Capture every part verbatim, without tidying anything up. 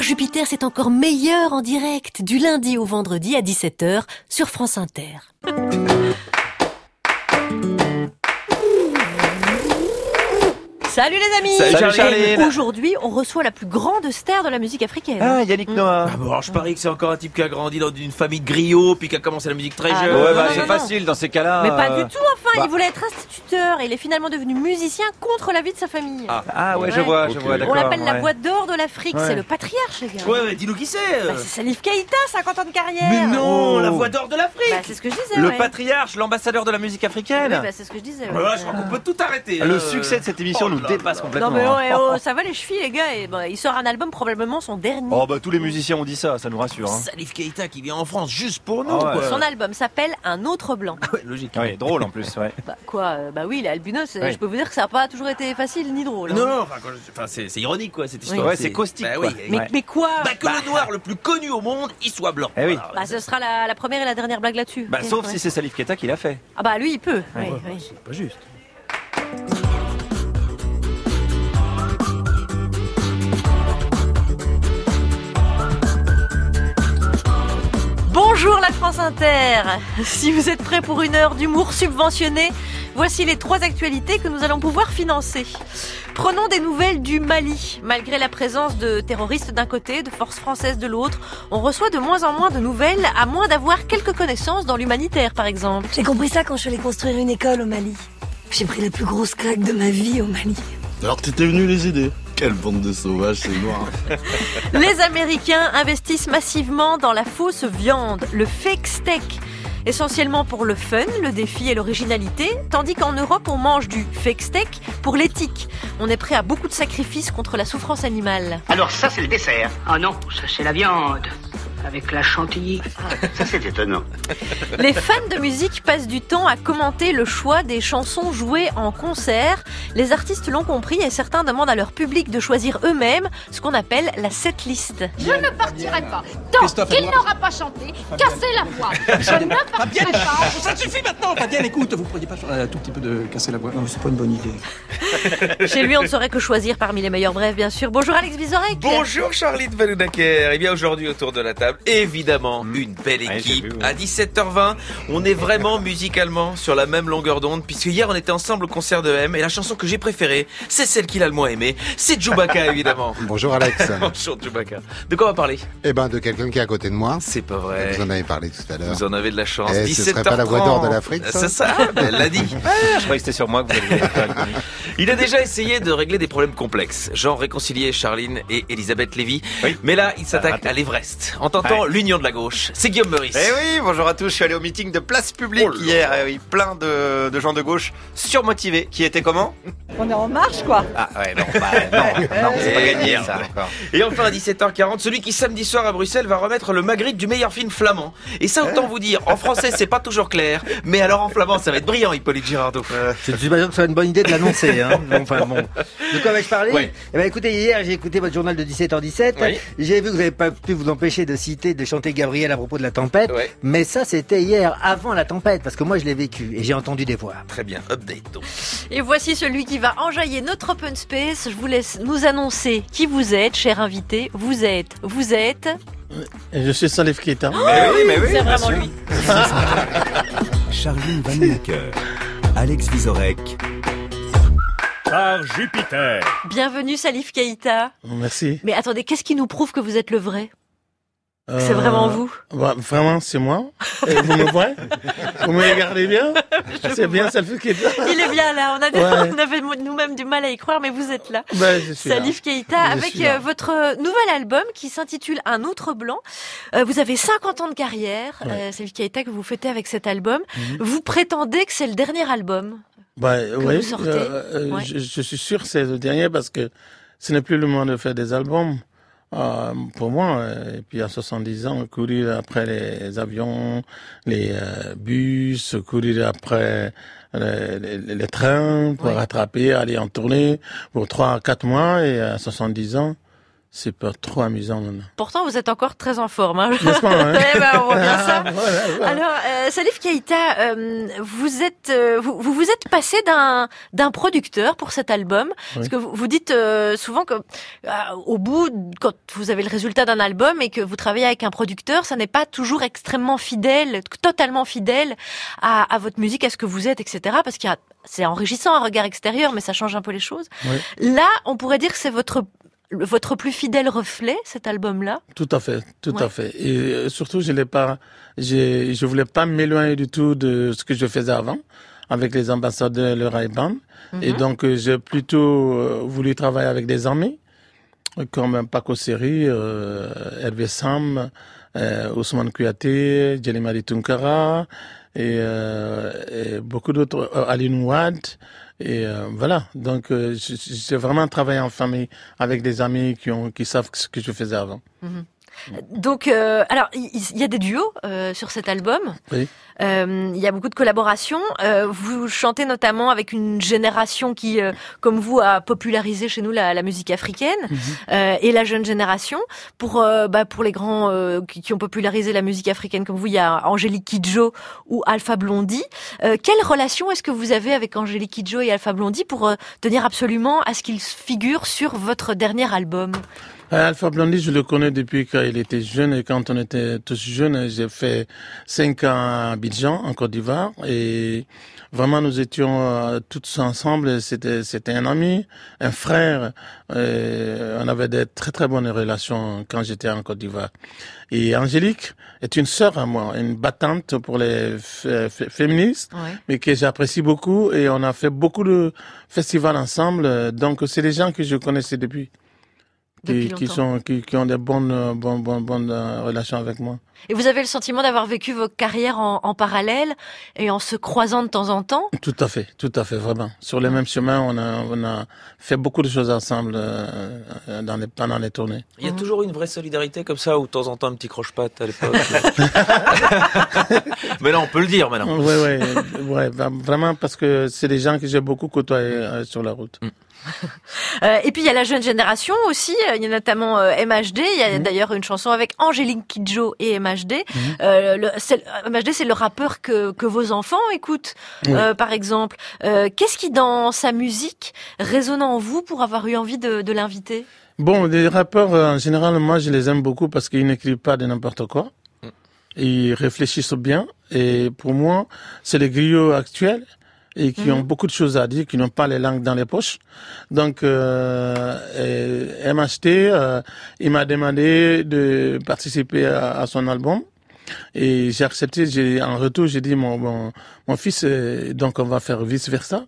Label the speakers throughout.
Speaker 1: Jupiter, c'est encore meilleur en direct, du lundi au vendredi à dix-sept heures sur France Inter. Salut les amis.
Speaker 2: Salut Charline.
Speaker 1: Aujourd'hui, on reçoit la plus grande star de la musique africaine.
Speaker 2: Ah, Yannick Noah.
Speaker 3: Ah bon, alors je parie que c'est encore un type qui a grandi dans une famille de griots, puis qui a commencé la musique très
Speaker 1: Ah,
Speaker 3: jeune.
Speaker 1: non,
Speaker 2: Ouais,
Speaker 1: non,
Speaker 2: bah
Speaker 1: non,
Speaker 2: c'est
Speaker 1: non.
Speaker 2: facile dans ces cas-là.
Speaker 1: Mais pas
Speaker 2: euh,
Speaker 1: du tout, enfin,
Speaker 2: bah.
Speaker 1: il voulait être instituteur et il est finalement devenu musicien contre l'avis de sa famille.
Speaker 3: Ah.
Speaker 2: Ah ouais, je
Speaker 1: Ouais.
Speaker 2: vois, je
Speaker 3: Ok.
Speaker 2: vois,
Speaker 1: On
Speaker 2: d'accord.
Speaker 1: l'appelle la
Speaker 2: ouais.
Speaker 1: boîte d'or de l'Afrique,
Speaker 2: Ouais.
Speaker 1: c'est le patriarche, les gars.
Speaker 3: Ouais, ouais, dis-nous qui c'est. euh.
Speaker 1: Bah, c'est Salif Keïta, cinquante ans de carrière.
Speaker 3: Mais non,
Speaker 2: Oh.
Speaker 3: la voix d'or de l'Afrique.
Speaker 1: Bah, c'est ce que je disais,
Speaker 2: Le
Speaker 1: ouais.
Speaker 2: patriarche, l'ambassadeur de la musique africaine.
Speaker 1: Oui, bah, c'est ce que je disais. ouais.
Speaker 3: Voilà, je crois qu'on peut tout arrêter.
Speaker 2: Le
Speaker 3: hein.
Speaker 2: succès de cette émission
Speaker 3: Oh
Speaker 2: nous
Speaker 3: là
Speaker 2: dépasse
Speaker 3: là.
Speaker 2: complètement.
Speaker 1: Non mais oh,
Speaker 2: hein.
Speaker 1: eh, oh, ça va les chevilles les gars et, bah, il sort un album probablement son dernier.
Speaker 2: Oh bah tous les musiciens ont dit ça, ça nous rassure. Hein.
Speaker 3: Salif Keïta qui vient en France juste pour nous.
Speaker 2: Ah ouais.
Speaker 3: quoi.
Speaker 1: Son album s'appelle Un autre blanc.
Speaker 3: Ouais, logique.
Speaker 2: Ouais, drôle en plus, ouais.
Speaker 1: Bah quoi euh, Bah oui, il est albinos, euh,
Speaker 2: Ouais.
Speaker 1: je peux vous dire que ça n'a pas toujours été facile ni drôle. hein.
Speaker 3: Non, non, enfin, quand je- enfin, c'est c'est ironique quoi cette histoire.
Speaker 2: Ouais, c'est caustique,
Speaker 3: Bah,
Speaker 2: quoi.
Speaker 3: oui.
Speaker 1: Mais,
Speaker 2: Ouais.
Speaker 1: mais quoi
Speaker 3: Bah, que le noir le plus connu au monde, il soit blanc.
Speaker 2: Eh oui.
Speaker 3: Voilà.
Speaker 1: Bah ce sera la, la première et la dernière blague là-dessus.
Speaker 2: Bah
Speaker 1: Ok,
Speaker 2: sauf
Speaker 1: ouais.
Speaker 2: si c'est Salif Keïta qui l'a fait.
Speaker 1: Ah bah lui il peut. oui,
Speaker 3: Ouais,
Speaker 1: oui.
Speaker 3: c'est pas juste.
Speaker 1: Bonjour la France Inter. Si vous êtes prêts pour une heure d'humour subventionné, voici les trois actualités que nous allons pouvoir financer. Prenons des nouvelles du Mali. Malgré la présence de terroristes d'un côté, de forces françaises de l'autre, on reçoit de moins en moins de nouvelles, à moins d'avoir quelques connaissances dans l'humanitaire par exemple.
Speaker 4: J'ai compris ça quand je suis allée construire une école au Mali. J'ai pris la plus grosse claque de ma vie au Mali.
Speaker 5: Alors t'étais venu les aider. Quelle bande de sauvages, c'est noir.
Speaker 1: Les Américains investissent massivement dans la fausse viande, le fake steak. Essentiellement pour le fun, le défi et l'originalité, tandis qu'en Europe on mange du fake steak pour l'éthique. On est prêt à beaucoup de sacrifices contre la souffrance animale.
Speaker 6: Alors ça, c'est le dessert. Ah non, ça c'est la viande. Avec la chantilly. Ça c'est étonnant.
Speaker 1: Les fans de musique passent du temps à commenter le choix des chansons jouées en concert. Les artistes l'ont compris et certains demandent à leur public de choisir eux-mêmes ce qu'on appelle la setlist.
Speaker 7: Je ne partirai pas tant qu'il n'aura pas chanté, cassé la voix. Je ne partirai pas.
Speaker 8: Ça suffit maintenant, Fabienne, écoute, vous pourriez pas un tout petit peu de casser la voix. Non, c'est pas une bonne idée.
Speaker 1: Chez lui, on ne saurait que choisir parmi les meilleurs brefs, bien sûr. Bonjour Alex Vizorek.
Speaker 3: Bonjour Charline Valounaker. Et bien aujourd'hui autour de la table, évidemment, une belle
Speaker 2: Ouais, j'ai
Speaker 3: équipe.
Speaker 2: vu, ouais.
Speaker 3: À dix-sept heures vingt, on est vraiment musicalement sur la même longueur d'onde, puisque hier on était ensemble au concert de M, et la chanson que j'ai préférée, c'est celle qu'il a le moins aimée, c'est Djoubaka évidemment.
Speaker 9: Bonjour Alex.
Speaker 3: Bonjour Djoubaka. De quoi on va parler?
Speaker 9: Eh ben de quelqu'un qui est à côté de moi.
Speaker 3: C'est pas vrai.
Speaker 9: Vous en avez parlé tout à l'heure.
Speaker 3: Vous en avez de la chance.
Speaker 9: Eh, ce
Speaker 3: dix-sept heures
Speaker 9: serait
Speaker 3: trente.
Speaker 9: pas la voix d'or de l'Afrique, ça
Speaker 3: C'est ça, elle l'a dit.
Speaker 2: Je croyais que c'était sur moi que vous alliez faire le comique.
Speaker 3: Il a déjà essayé de régler des problèmes complexes, genre réconcilier Charline et Elisabeth Lévy.
Speaker 2: Oui.
Speaker 3: Mais là, il s'attaque
Speaker 2: raté.
Speaker 3: à l'Everest, en tentant
Speaker 2: Ouais.
Speaker 3: l'union de la gauche. C'est Guillaume Meurice.
Speaker 2: Eh oui, bonjour à tous, je suis allé au meeting de Place Publique
Speaker 3: Oh là
Speaker 2: hier, eh oui, plein de, de gens de gauche surmotivés, qui étaient comment?
Speaker 4: On est en marche quoi.
Speaker 2: Ah ouais, non, bah, non, non, c'est pas
Speaker 3: Eh,
Speaker 2: gagné
Speaker 3: merde.
Speaker 2: ça encore.
Speaker 3: Et enfin à dix-sept heures quarante, celui qui samedi soir à Bruxelles va remettre le Magritte du meilleur film flamand. Et ça autant vous dire, en français c'est pas toujours clair, mais alors en flamand ça va être brillant Hippolyte Girardot.
Speaker 10: Je suis pas sûr que ce soit une bonne idée de l'annoncer. Hein. Enfin bon. De quoi vais-je parler?
Speaker 3: Ouais.
Speaker 10: Eh ben, écoutez, hier j'ai écouté votre journal de dix-sept heures dix-sept.
Speaker 3: Oui.
Speaker 10: J'ai vu que vous n'avez pas pu vous empêcher de citer, de chanter Gabriel à propos de la tempête.
Speaker 3: Ouais.
Speaker 10: Mais ça c'était hier, avant la tempête, parce que moi je l'ai vécu et j'ai entendu des voix.
Speaker 3: Très bien, update donc.
Speaker 1: Et voici celui qui va enjailler notre open space. Je vous laisse nous annoncer qui vous êtes, cher invité. Vous êtes, vous êtes...
Speaker 8: Je suis Salif Keïta.
Speaker 2: Mais oui, mais oui,
Speaker 1: C'est
Speaker 2: bien
Speaker 1: vraiment
Speaker 2: sûr.
Speaker 1: lui.
Speaker 11: Charline Valounaker, Alex Vizorek,
Speaker 12: Par Jupiter.
Speaker 1: Bienvenue Salif Keïta.
Speaker 8: Merci.
Speaker 1: Mais attendez, qu'est-ce qui nous prouve que vous êtes le vrai?
Speaker 8: Euh,
Speaker 1: C'est vraiment vous?
Speaker 8: bah, Vraiment, c'est moi. Et vous me voyez? Vous me regardez bien? C'est bien Salif Keïta.
Speaker 1: Il est bien là, on, a
Speaker 8: Ouais.
Speaker 1: on avait nous-mêmes du mal à y croire, mais vous êtes là.
Speaker 8: Ben, je suis là.
Speaker 1: Salif Keïta,
Speaker 8: Je
Speaker 1: avec
Speaker 8: suis là.
Speaker 1: euh, votre nouvel album qui s'intitule Un autre blanc. Euh, vous avez cinquante ans de carrière,
Speaker 8: Ouais.
Speaker 1: euh, Salif Keïta, que vous fêtez avec cet album.
Speaker 8: Mhm.
Speaker 1: Vous prétendez que c'est le dernier album?
Speaker 8: Bah, oui,
Speaker 1: vous sortez.
Speaker 8: euh, euh,
Speaker 1: Ouais.
Speaker 8: je, je suis sûr que c'est le dernier parce que ce n'est plus le moment de faire des albums. Euh, pour moi, euh, et puis à soixante-dix ans, courir après les avions, les euh, bus, courir après les, les, les trains pour
Speaker 1: Ouais.
Speaker 8: rattraper, aller en tournée pour trois à quatre mois et à soixante-dix ans, C'est pas trop amusant maintenant.
Speaker 1: Pourtant, vous êtes encore très en forme. Hein.
Speaker 8: N'est-ce pas, hein?
Speaker 1: Eh ben, on voit bien ça.
Speaker 8: Voilà, voilà.
Speaker 1: Alors, euh, Salif Keïta, euh, vous êtes, euh, vous, vous vous êtes passé d'un d'un producteur pour cet album, oui. Parce que vous, vous dites euh, souvent que euh, au bout, quand vous avez le résultat d'un album et que vous travaillez avec un producteur, ça n'est pas toujours extrêmement fidèle, totalement fidèle à, à votre musique, à ce que vous êtes, et cetera. Parce qu'il y a, c'est enrichissant un regard extérieur, mais ça change un peu les choses. Oui. Là, on pourrait dire que c'est votre votre plus fidèle reflet, cet album-là?
Speaker 8: Tout à fait, tout ouais. à fait. Et surtout, je l'ai pas, j'ai, je voulais pas m'éloigner du tout de ce que je faisais avant, avec les ambassadeurs, le Ray-Ban. Mm-hmm. Et donc, j'ai plutôt voulu travailler avec des amis, comme Paco Seri, euh, Hervé Sam, euh, Ousmane Kouyaté, Djelimadi Tunkara, et, euh, et beaucoup d'autres, euh, Ali Nouad. Et euh, voilà, donc euh, j'ai vraiment travaillé en famille avec des amis qui ont qui savent ce que je faisais avant.
Speaker 1: Mmh. Donc, euh, alors il y, y a des duos euh, sur cet album.
Speaker 8: Oui.
Speaker 1: Euh, il y a beaucoup de collaborations. Euh, vous chantez notamment avec une génération qui, euh, comme vous, a popularisé chez nous la, la musique africaine, mmh. euh, et la jeune génération. Pour euh, bah, pour les grands euh, qui, qui ont popularisé la musique africaine comme vous, il y a Angélique Kidjo ou Alpha Blondy. Euh, quelle relation est-ce que vous avez avec Angélique Kidjo et Alpha Blondy pour euh, tenir absolument à ce qu'ils figurent sur votre dernier album?
Speaker 8: Alpha Blondy, je le connais depuis qu'il était jeune, et quand on était tous jeunes, j'ai fait cinq ans à Abidjan, en Côte d'Ivoire, et vraiment nous étions euh, tous ensemble. C'était c'était un ami, un frère. Et on avait des très très bonnes relations quand j'étais en Côte d'Ivoire. Et Angélique est une sœur à moi, une battante pour les f- f- féministes, ouais. mais que j'apprécie beaucoup, et on a fait beaucoup de festivals ensemble. Donc c'est des gens que je connaissais depuis. Qui, qui sont qui, qui ont des bonnes bonnes bonnes bonnes relations avec moi.
Speaker 1: Et vous avez le sentiment d'avoir vécu vos carrières en, en parallèle et en se croisant de temps en temps?
Speaker 8: Tout à fait, tout à fait, vraiment. Sur les mêmes chemins, on a on a fait beaucoup de choses ensemble euh, dans les pendant les tournées.
Speaker 3: Il y a mmh. toujours une vraie solidarité comme ça, ou de temps en temps un petit croche-patte à l'époque. Mais là, on peut le dire maintenant.
Speaker 8: Oui, oui, ouais, vraiment, parce que c'est des gens que j'ai beaucoup côtoyés euh, sur la route. Mmh.
Speaker 1: euh, et puis il y a la jeune génération aussi, il y a notamment euh, M H D, il y a mmh. d'ailleurs une chanson avec Angélique Kidjo et M H D. Mmh. Euh, le, c'est, M H D, c'est le rappeur que, que vos enfants écoutent, oui. euh, par exemple. Euh, qu'est-ce qui, dans sa musique, résonne en vous pour avoir eu envie de, de l'inviter?
Speaker 8: Bon, les rappeurs, en général, moi, je les aime beaucoup parce qu'ils n'écrivent pas de n'importe quoi. Mmh. Ils réfléchissent bien, et pour moi, c'est les griots actuels et qui mmh. ont beaucoup de choses à dire, qui n'ont pas les langues dans les poches. Donc, euh, M H T, euh, il m'a demandé de participer à, à son album. Et j'ai accepté, j'ai, en retour, j'ai dit, mon, mon, mon fils, euh, donc on va faire vice versa.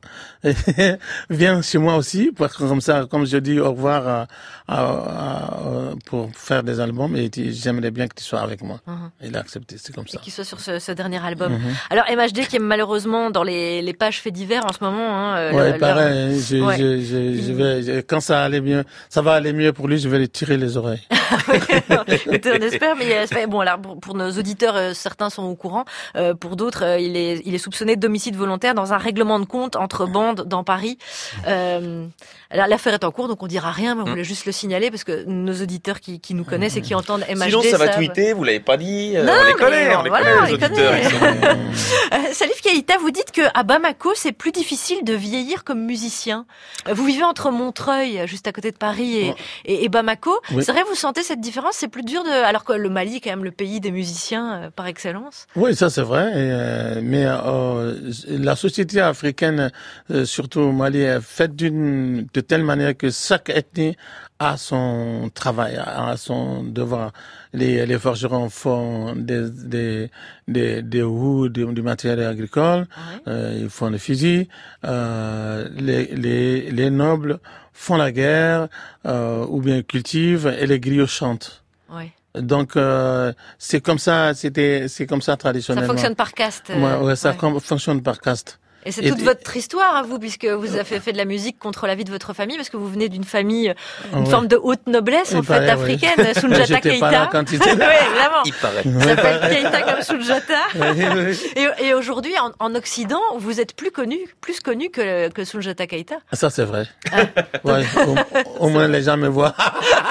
Speaker 8: Viens chez moi aussi, parce que comme ça, comme je dis au revoir à, à, à, pour faire des albums, et j'aimerais bien que tu sois avec moi. Uh-huh. Il a accepté, c'est comme ça.
Speaker 1: Et qu'il soit sur ce, ce dernier album.
Speaker 8: Uh-huh.
Speaker 1: Alors, M H D, qui est malheureusement dans les, les pages faits divers en ce moment, hein. Euh,
Speaker 8: ouais,
Speaker 1: le,
Speaker 8: pareil, je, ouais. je, je, je vais, je, quand ça allait mieux, ça va aller mieux pour lui, je vais lui tirer les oreilles.
Speaker 1: Écoutez, on espère, mais bon, alors, pour, pour nos auditeurs, Euh, certains sont au courant, euh, pour d'autres, euh, il est il est soupçonné d'homicide volontaire dans un règlement de compte entre bandes dans Paris. Euh, alors l'affaire est en cours, donc on dira rien, mais on voulait juste le signaler parce que nos auditeurs qui, qui nous connaissent et qui entendent M H D.
Speaker 3: Sinon, ça va
Speaker 1: savent...
Speaker 3: tweeter. Vous l'avez pas dit. Euh,
Speaker 1: non,
Speaker 3: on les connaît, on les
Speaker 1: voilà,
Speaker 3: connaît, les auditeurs.
Speaker 1: euh, Salif Keïta, vous dites que à Bamako, c'est plus difficile de vieillir comme musicien. Vous vivez entre Montreuil, juste à côté de Paris, et, et, et Bamako. Oui. C'est vrai, vous sentez cette différence? C'est plus dur de, alors que le Mali est quand même le pays des musiciens euh, par excellence.
Speaker 8: Oui, ça c'est vrai. Et, euh, mais euh, la société africaine, euh, surtout au Mali, est faite d'une de telle manière que chaque ethnie a son travail, a son devoir. Les, les forgerons font des des des, des roues, du, du matériel agricole. Oui. Euh, ils font des fusils. Euh, les les les nobles font la guerre euh, ou bien cultivent, et les griots chantent.
Speaker 1: Oui.
Speaker 8: Donc euh, c'est comme ça, c'était c'est comme ça traditionnellement.
Speaker 1: Ça fonctionne par caste. Euh,
Speaker 8: ouais, ouais, ça
Speaker 1: ouais.
Speaker 8: fonctionne par caste.
Speaker 1: Et c'est toute et, votre histoire à vous, puisque vous avez fait de la musique contre la vie de votre famille, parce que vous venez d'une famille, une ouais. forme de haute noblesse, en fait, africaine, ouais. Soundiata Keïta.
Speaker 8: Pas là quand il était là.
Speaker 1: Oui, évidemment.
Speaker 3: Il paraît.
Speaker 1: Ça s'appelle Keïta comme Soundiata. Oui, oui. Et, et aujourd'hui, en, en Occident, vous êtes plus connu, plus connu que, que Soundiata Keïta.
Speaker 8: Ça, c'est vrai. Ah. Ouais, au, au moins, les gens me voient.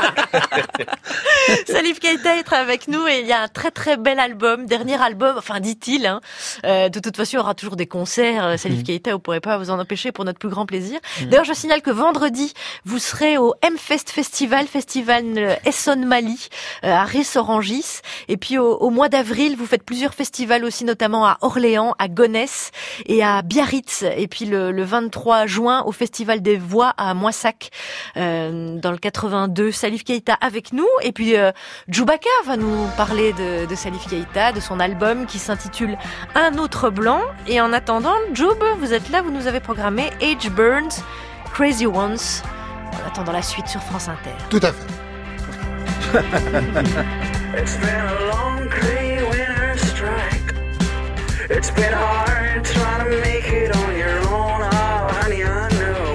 Speaker 1: Salif Keita est avec nous et il y a un très très bel album, dernier album, enfin dit-il. Hein. Euh, de toute façon, il y aura toujours des concerts. Salif mmh. Keita, vous ne pourrez pas vous en empêcher pour notre plus grand plaisir. Mmh. D'ailleurs, je signale que vendredi, vous serez au M-Fest Festival, Festival Essonne Mali, euh, à Ris-Orangis. Et puis au, au mois d'avril, vous faites plusieurs festivals aussi, notamment à Orléans, à Gonesse et à Biarritz. Et puis le, le vingt-trois juin, au Festival des Voix à Moissac, euh, dans le quatre-vingt-deux. Salif Keita avec nous. Et puis euh, Djoubaka va nous parler de, de Salif Keita, de son album qui s'intitule Un autre blanc. Et en attendant, Djoub, vous êtes là, vous nous avez programmé H. Burns, Crazy Ones. En attendant la suite sur France Inter.
Speaker 9: Tout à fait.
Speaker 12: It's been a long, gray winter strike. It's been hard trying to make it on your own. Oh, honey, I know.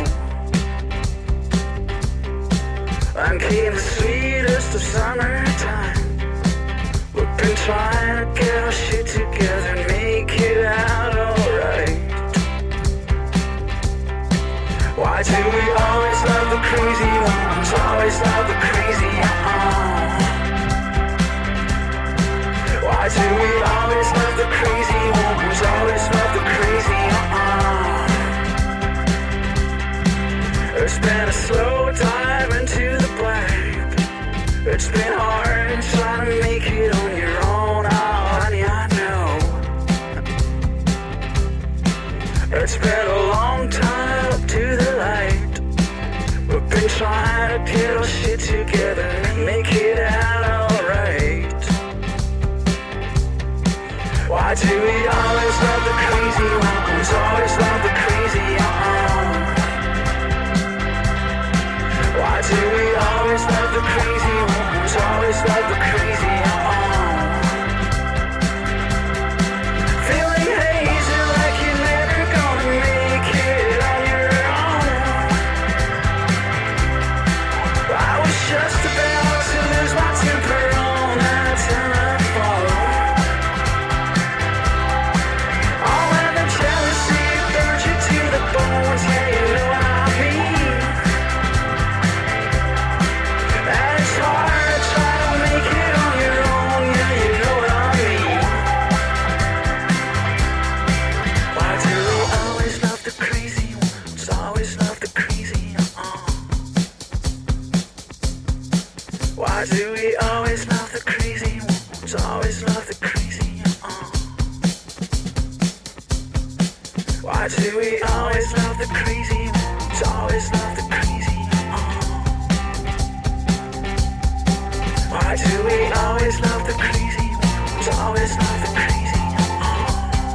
Speaker 12: I'm getting the sweetest of summertime. We've been trying to get our shit together and make it out alright. Why do we always love the crazy ones? Always love the crazy uh-uh. Why do we always love the crazy ones? Always love the crazy uh-uh. It's been a slow dive into the black. It's been hard trying to make it on your own. Oh, honey, I know. It's been a long time up to the light. We've been trying to get our shit together and make it out alright. Why do we always love the crazy ones? Always love the crazy uh-uh. Why do we always love the crazy ones? Always love the crazy uh-uh. Feeling hazy like you're never gonna make it on your own. I was just about to lose my temper on that time I fall. All in the jealousy burns you to the bones, yeah, you know what I mean. And it's hard to try to make it on your own, yeah, you know what I mean. Why do we always love the crazy ones? Always love the crazy, uh-uh. Why do we always love the crazy ones? Always love the crazy, uh-uh. Why do we always love the crazy ones? Always love the crazy, uh-uh. Why do we always love the crazy ones? Always love the crazy, uh-uh.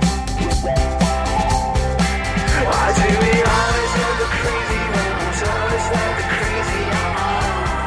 Speaker 12: Why do we always love the crazy ones? Always love the crazy, uh-uh.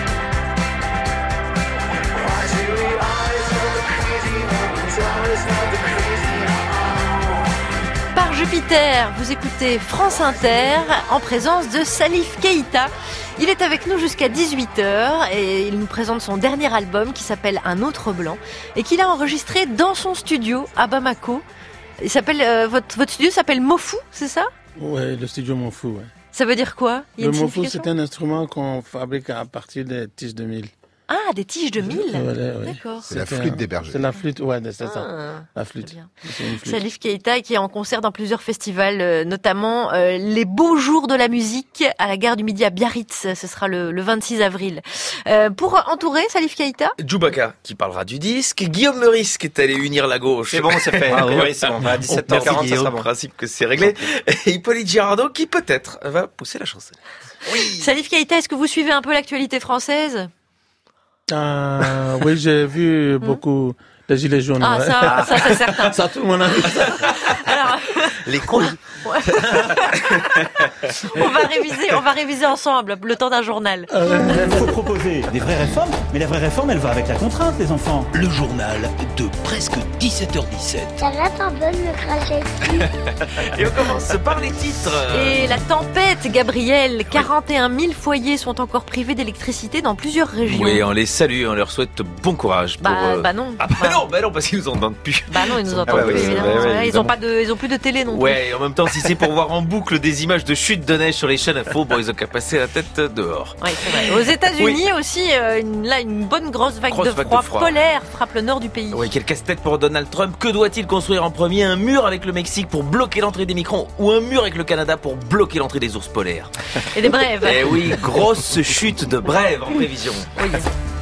Speaker 12: Why do we always love the crazy ones? Always love the crazy, uh-uh.
Speaker 1: Par Jupiter, vous écoutez France Inter en présence de Salif Keita. Il est avec nous jusqu'à dix-huit heures et il nous présente son dernier album qui s'appelle Un autre blanc et qu'il a enregistré dans son studio à Bamako. Il s'appelle, euh, votre, votre studio s'appelle Mofu, c'est ça?
Speaker 8: Ouais, le studio Mofu, ouais.
Speaker 1: Ça veut dire quoi? Il y a
Speaker 8: Le
Speaker 1: une
Speaker 8: Mofu,
Speaker 1: signification?
Speaker 8: c'est un instrument qu'on fabrique à partir des tiges de mille.
Speaker 1: Ah, des tiges de mille.
Speaker 8: Voilà, oui.
Speaker 1: D'accord.
Speaker 9: C'est la flûte des bergers.
Speaker 8: C'est la flûte, ouais, c'est
Speaker 1: Ah,
Speaker 8: ça. La flûte. C'est une flûte.
Speaker 1: Salif Keita qui est en concert dans plusieurs festivals, euh, notamment euh, les Beaux Jours de la musique à la gare du Midi à Biarritz. Ce sera le, le vingt-six avril. Euh, pour entourer Salif Keita,
Speaker 3: Djoubaka qui parlera du disque, Guillaume Meurice qui est allé unir la gauche.
Speaker 2: C'est bon, c'est fait.
Speaker 3: Ah,
Speaker 2: Oui, c'est bon. À dix-sept heures quarante, ça sera bon.
Speaker 3: Principe que c'est réglé. Et Hippolyte Girardot qui peut-être va pousser la chansonnette.
Speaker 1: oui. Salif Keita, est-ce que vous suivez un peu l'actualité française?
Speaker 8: Euh, oui, j'ai vu beaucoup de gilets jaunes.
Speaker 1: Ah,
Speaker 8: ouais.
Speaker 1: ça, ça c'est certain.
Speaker 8: Ça, tout le monde a vu ça.
Speaker 1: Alors,
Speaker 3: Les cons.
Speaker 1: ouais. on va réviser, on va réviser ensemble le temps d'un journal.
Speaker 13: Il faut proposer des vraies réformes, mais la vraie réforme, elle va avec la contrainte, les enfants.
Speaker 14: Le journal de presque dix-sept heures dix-sept.
Speaker 15: Ça va pas bonne me cracher dessus.
Speaker 3: Et on commence par les titres.
Speaker 1: Et la tempête, Gabriel, quarante et un mille foyers sont encore privés d'électricité dans plusieurs régions.
Speaker 3: Oui, on les salue, on leur souhaite bon courage. Pour,
Speaker 1: Bah,
Speaker 3: euh...
Speaker 1: bah non.
Speaker 3: Ah bah non, bah non, parce qu'ils nous entendent plus.
Speaker 1: Bah non, ils nous
Speaker 3: Ah
Speaker 1: entendent
Speaker 3: bah
Speaker 1: plus,
Speaker 3: oui,
Speaker 1: évidemment.
Speaker 3: ouais, ouais,
Speaker 1: Ouais, ils
Speaker 3: évidemment.
Speaker 1: ont pas de, ils ont plus de télé non plus.
Speaker 3: Ouais, et en même temps, si c'est pour voir en boucle des images de chute de neige sur les chaînes info, bon, ils ont qu'à passer la tête dehors.
Speaker 1: Oui, c'est vrai. Aux États-Unis oui. aussi, euh, une, là, une bonne grosse vague, grosse de, vague froid de froid polaire frappe le nord du pays.
Speaker 3: Oui, quel casse-tête pour Donald Trump. Que doit-il construire en premier? Un mur avec le Mexique pour bloquer l'entrée des migrants ou un mur avec le Canada pour bloquer l'entrée des ours polaires?
Speaker 1: Et des brèves.
Speaker 3: Eh oui, grosse chute de brèves en prévision.
Speaker 1: Oui.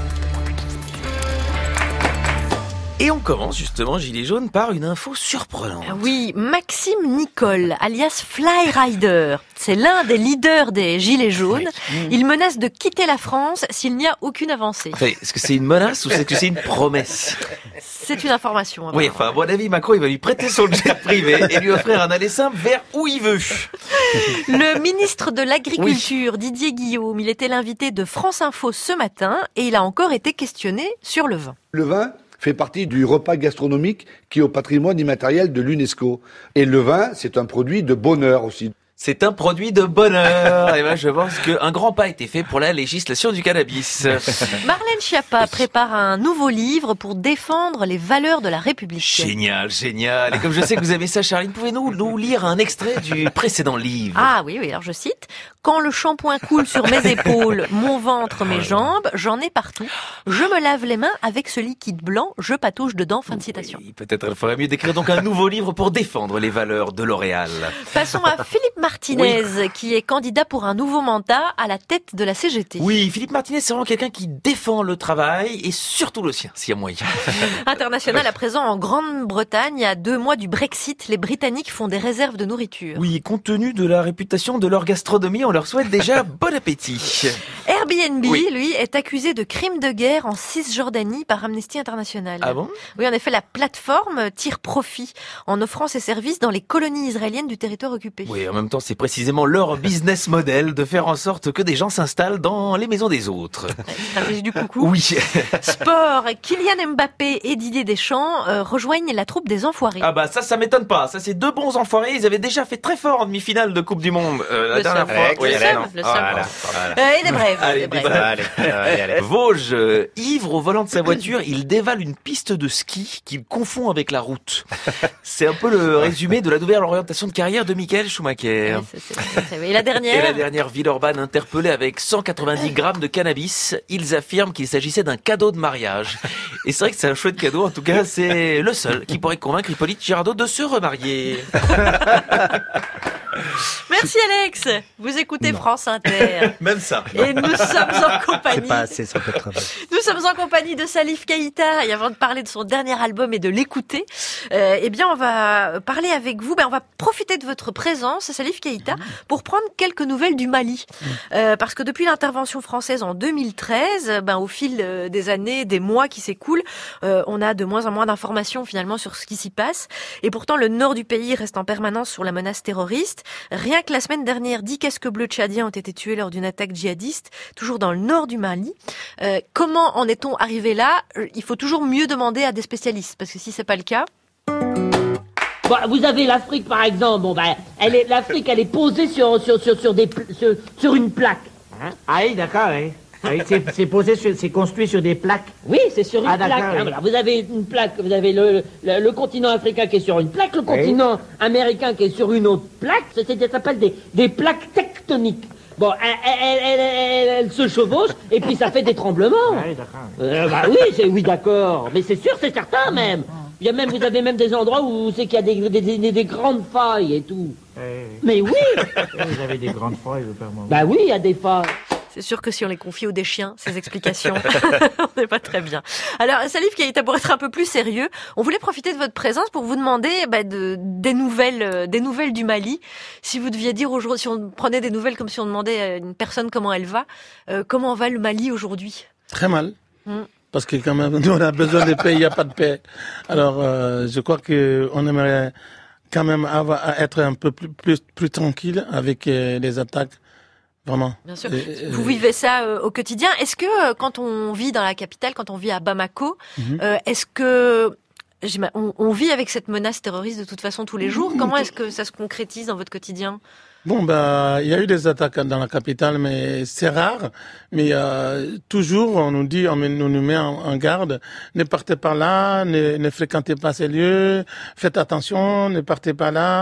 Speaker 3: Et on commence justement, Gilet jaune, par une info surprenante.
Speaker 1: Oui, Maxime Nicole, alias Flyrider, c'est l'un des leaders des Gilets jaunes. Oui. Il menace de quitter la France s'il n'y a aucune avancée.
Speaker 3: Enfin, est-ce que c'est une menace ou est-ce que c'est une promesse?
Speaker 1: C'est une information.
Speaker 3: Oui, enfin, à mon avis, Macron, il va lui prêter son jet privé et lui offrir un aller simple vers où il veut.
Speaker 1: Le ministre de l'Agriculture, oui. Didier Guillaume, il était l'invité de France Info ce matin et il a encore été questionné sur le vin.
Speaker 16: Le vin fait partie du repas gastronomique qui est au patrimoine immatériel de l'UNESCO. Et le vin, c'est un produit de bonheur aussi.
Speaker 3: C'est un produit de bonheur. Et ben, je pense qu'un grand pas a été fait pour la législation du cannabis.
Speaker 1: Marlène Schiappa prépare un nouveau livre pour défendre les valeurs de la République.
Speaker 3: Génial, génial. Et comme je sais que vous aimez ça, Charline, pouvez-nous nous lire un extrait du précédent livre?
Speaker 1: Ah oui, oui, alors je cite. Quand le shampoing coule sur mes épaules, mon ventre, mes jambes, j'en ai partout. Je me lave les mains avec ce liquide blanc, je patouche dedans. Fin de citation.
Speaker 3: Oui, peut-être il faudrait mieux d'écrire donc un nouveau livre pour défendre les valeurs de L'Oréal.
Speaker 1: Passons à Philippe Martinez, oui. qui est candidat pour un nouveau mandat à la tête de la C G T.
Speaker 3: Oui, Philippe Martinez, c'est vraiment quelqu'un qui défend le travail et surtout le sien, s'il y a moyen.
Speaker 1: International à présent en Grande-Bretagne, à deux mois du Brexit, les Britanniques font des réserves de nourriture.
Speaker 3: Oui, compte tenu de la réputation de leur gastronomie, on leur souhaite déjà bon appétit.
Speaker 1: Airbnb, oui. lui, est accusé de crimes de guerre en Cisjordanie par Amnesty International.
Speaker 3: Ah bon?
Speaker 1: Oui, en effet, la plateforme tire profit en offrant ses services dans les colonies israéliennes du territoire occupé.
Speaker 3: Oui, en même temps, c'est précisément leur business model de faire en sorte que des gens s'installent dans les maisons des autres.
Speaker 1: Stratégie du coucou.
Speaker 3: Oui.
Speaker 1: Sport, Kylian Mbappé et Didier Deschamps euh, rejoignent la troupe des Enfoirés.
Speaker 3: Ah bah ça, ça m'étonne pas. Ça, c'est deux bons enfoirés. Ils avaient déjà fait très fort en demi-finale de Coupe du Monde euh, la
Speaker 1: le
Speaker 3: dernière
Speaker 1: seul.
Speaker 3: fois.
Speaker 1: Oui, le seul, le seul. Voilà. Voilà. Euh, et des brèves.
Speaker 3: Allez,
Speaker 1: des brèves.
Speaker 3: Allez, allez, allez. Vosges, euh, ivre au volant de sa voiture, il dévale une piste de ski qu'il confond avec la route. C'est un peu le résumé de la nouvelle orientation de carrière de Michael Schumacher.
Speaker 1: Oui, c'est, c'est, c'est, et la dernière
Speaker 3: Et la dernière, Villeurbanne interpellée avec cent quatre-vingt-dix grammes de cannabis. Ils affirment qu'il s'agissait d'un cadeau de mariage. Et c'est vrai que c'est un chouette cadeau. En tout cas, c'est le seul qui pourrait convaincre Hippolyte Girardot de se remarier.
Speaker 1: Merci Alex. Vous écoutez non. France Inter.
Speaker 3: Même ça.
Speaker 1: Et nous sommes en compagnie.
Speaker 10: C'est pas assez sur le travail.
Speaker 1: Nous sommes en compagnie de Salif Keïta. Et avant de parler de son dernier album et de l'écouter, euh, eh bien, on va parler avec vous. Ben, on va profiter de votre présence, Salif Keïta, pour prendre quelques nouvelles du Mali. Euh, parce que depuis l'intervention française en deux mille treize, ben, au fil des années, des mois qui s'écoulent, euh, on a de moins en moins d'informations finalement sur ce qui s'y passe. Et pourtant, le nord du pays reste en permanence sous la menace terroriste. Rien que la semaine dernière, dix casques bleus tchadiens ont été tués lors d'une attaque djihadiste, toujours dans le nord du Mali. Euh, comment en est-on arrivé là? Il faut toujours mieux demander à des spécialistes, parce que si c'est pas le cas...
Speaker 17: Bon, vous avez l'Afrique par exemple. Bon, ben, elle est, l'Afrique, elle est posée sur sur sur sur des sur, sur une plaque.
Speaker 6: Hein? Ah oui, d'accord, oui. Oui, c'est, c'est posé sur, c'est construit sur des plaques.
Speaker 17: Oui, c'est sur une
Speaker 6: ah,
Speaker 17: plaque.
Speaker 6: Oui.
Speaker 17: Hein, voilà. Vous avez une plaque, vous avez le, le, le continent africain qui est sur une plaque, le continent oui. américain qui est sur une autre plaque. Ça, ça s'appelle des, des plaques tectoniques. Bon, elle, elle, elle, elle, elle se chevauche et puis ça fait des tremblements.
Speaker 6: Ah oui, d'accord.
Speaker 17: Euh, bah oui, c'est oui, d'accord. Mais c'est sûr, c'est certain même. Il y a même, vous avez même des endroits où c'est qu'il y a des, des, des, des grandes failles et tout.
Speaker 6: Oui, oui.
Speaker 17: Mais oui.
Speaker 6: Vous avez des grandes failles, je veux pas moi.
Speaker 17: Bah oui, il y a des failles.
Speaker 1: C'est sûr que si on les confie aux des chiens, ces explications, on n'est pas très bien. Alors, Salif Keïta, pour être un peu plus sérieux, on voulait profiter de votre présence pour vous demander bah, de, des nouvelles, euh, des nouvelles du Mali. Si vous deviez dire aujourd'hui, si on prenait des nouvelles comme si on demandait à une personne comment elle va, euh, comment va le Mali aujourd'hui?
Speaker 8: Très mal.
Speaker 1: Hum.
Speaker 8: Parce que quand même, nous on a besoin de paix, il n'y a pas de paix. Alors, euh, je crois que on aimerait quand même avoir, être un peu plus, plus, plus tranquille avec euh, les attaques. Vraiment.
Speaker 1: Bien sûr. Euh, Vous vivez ça euh, au quotidien. Est-ce que euh, quand on vit dans la capitale, quand on vit à Bamako, mm-hmm. euh, est-ce que on, on vit avec cette menace terroriste de toute façon tous les jours? Comment est-ce que ça se concrétise dans votre quotidien?
Speaker 8: Bon, bah, il y a eu des attaques dans la capitale, mais c'est rare. Mais euh, toujours, on nous dit, on, on nous met en, en garde. Ne partez pas là, ne, ne fréquentez pas ces lieux. Faites attention, ne partez pas là.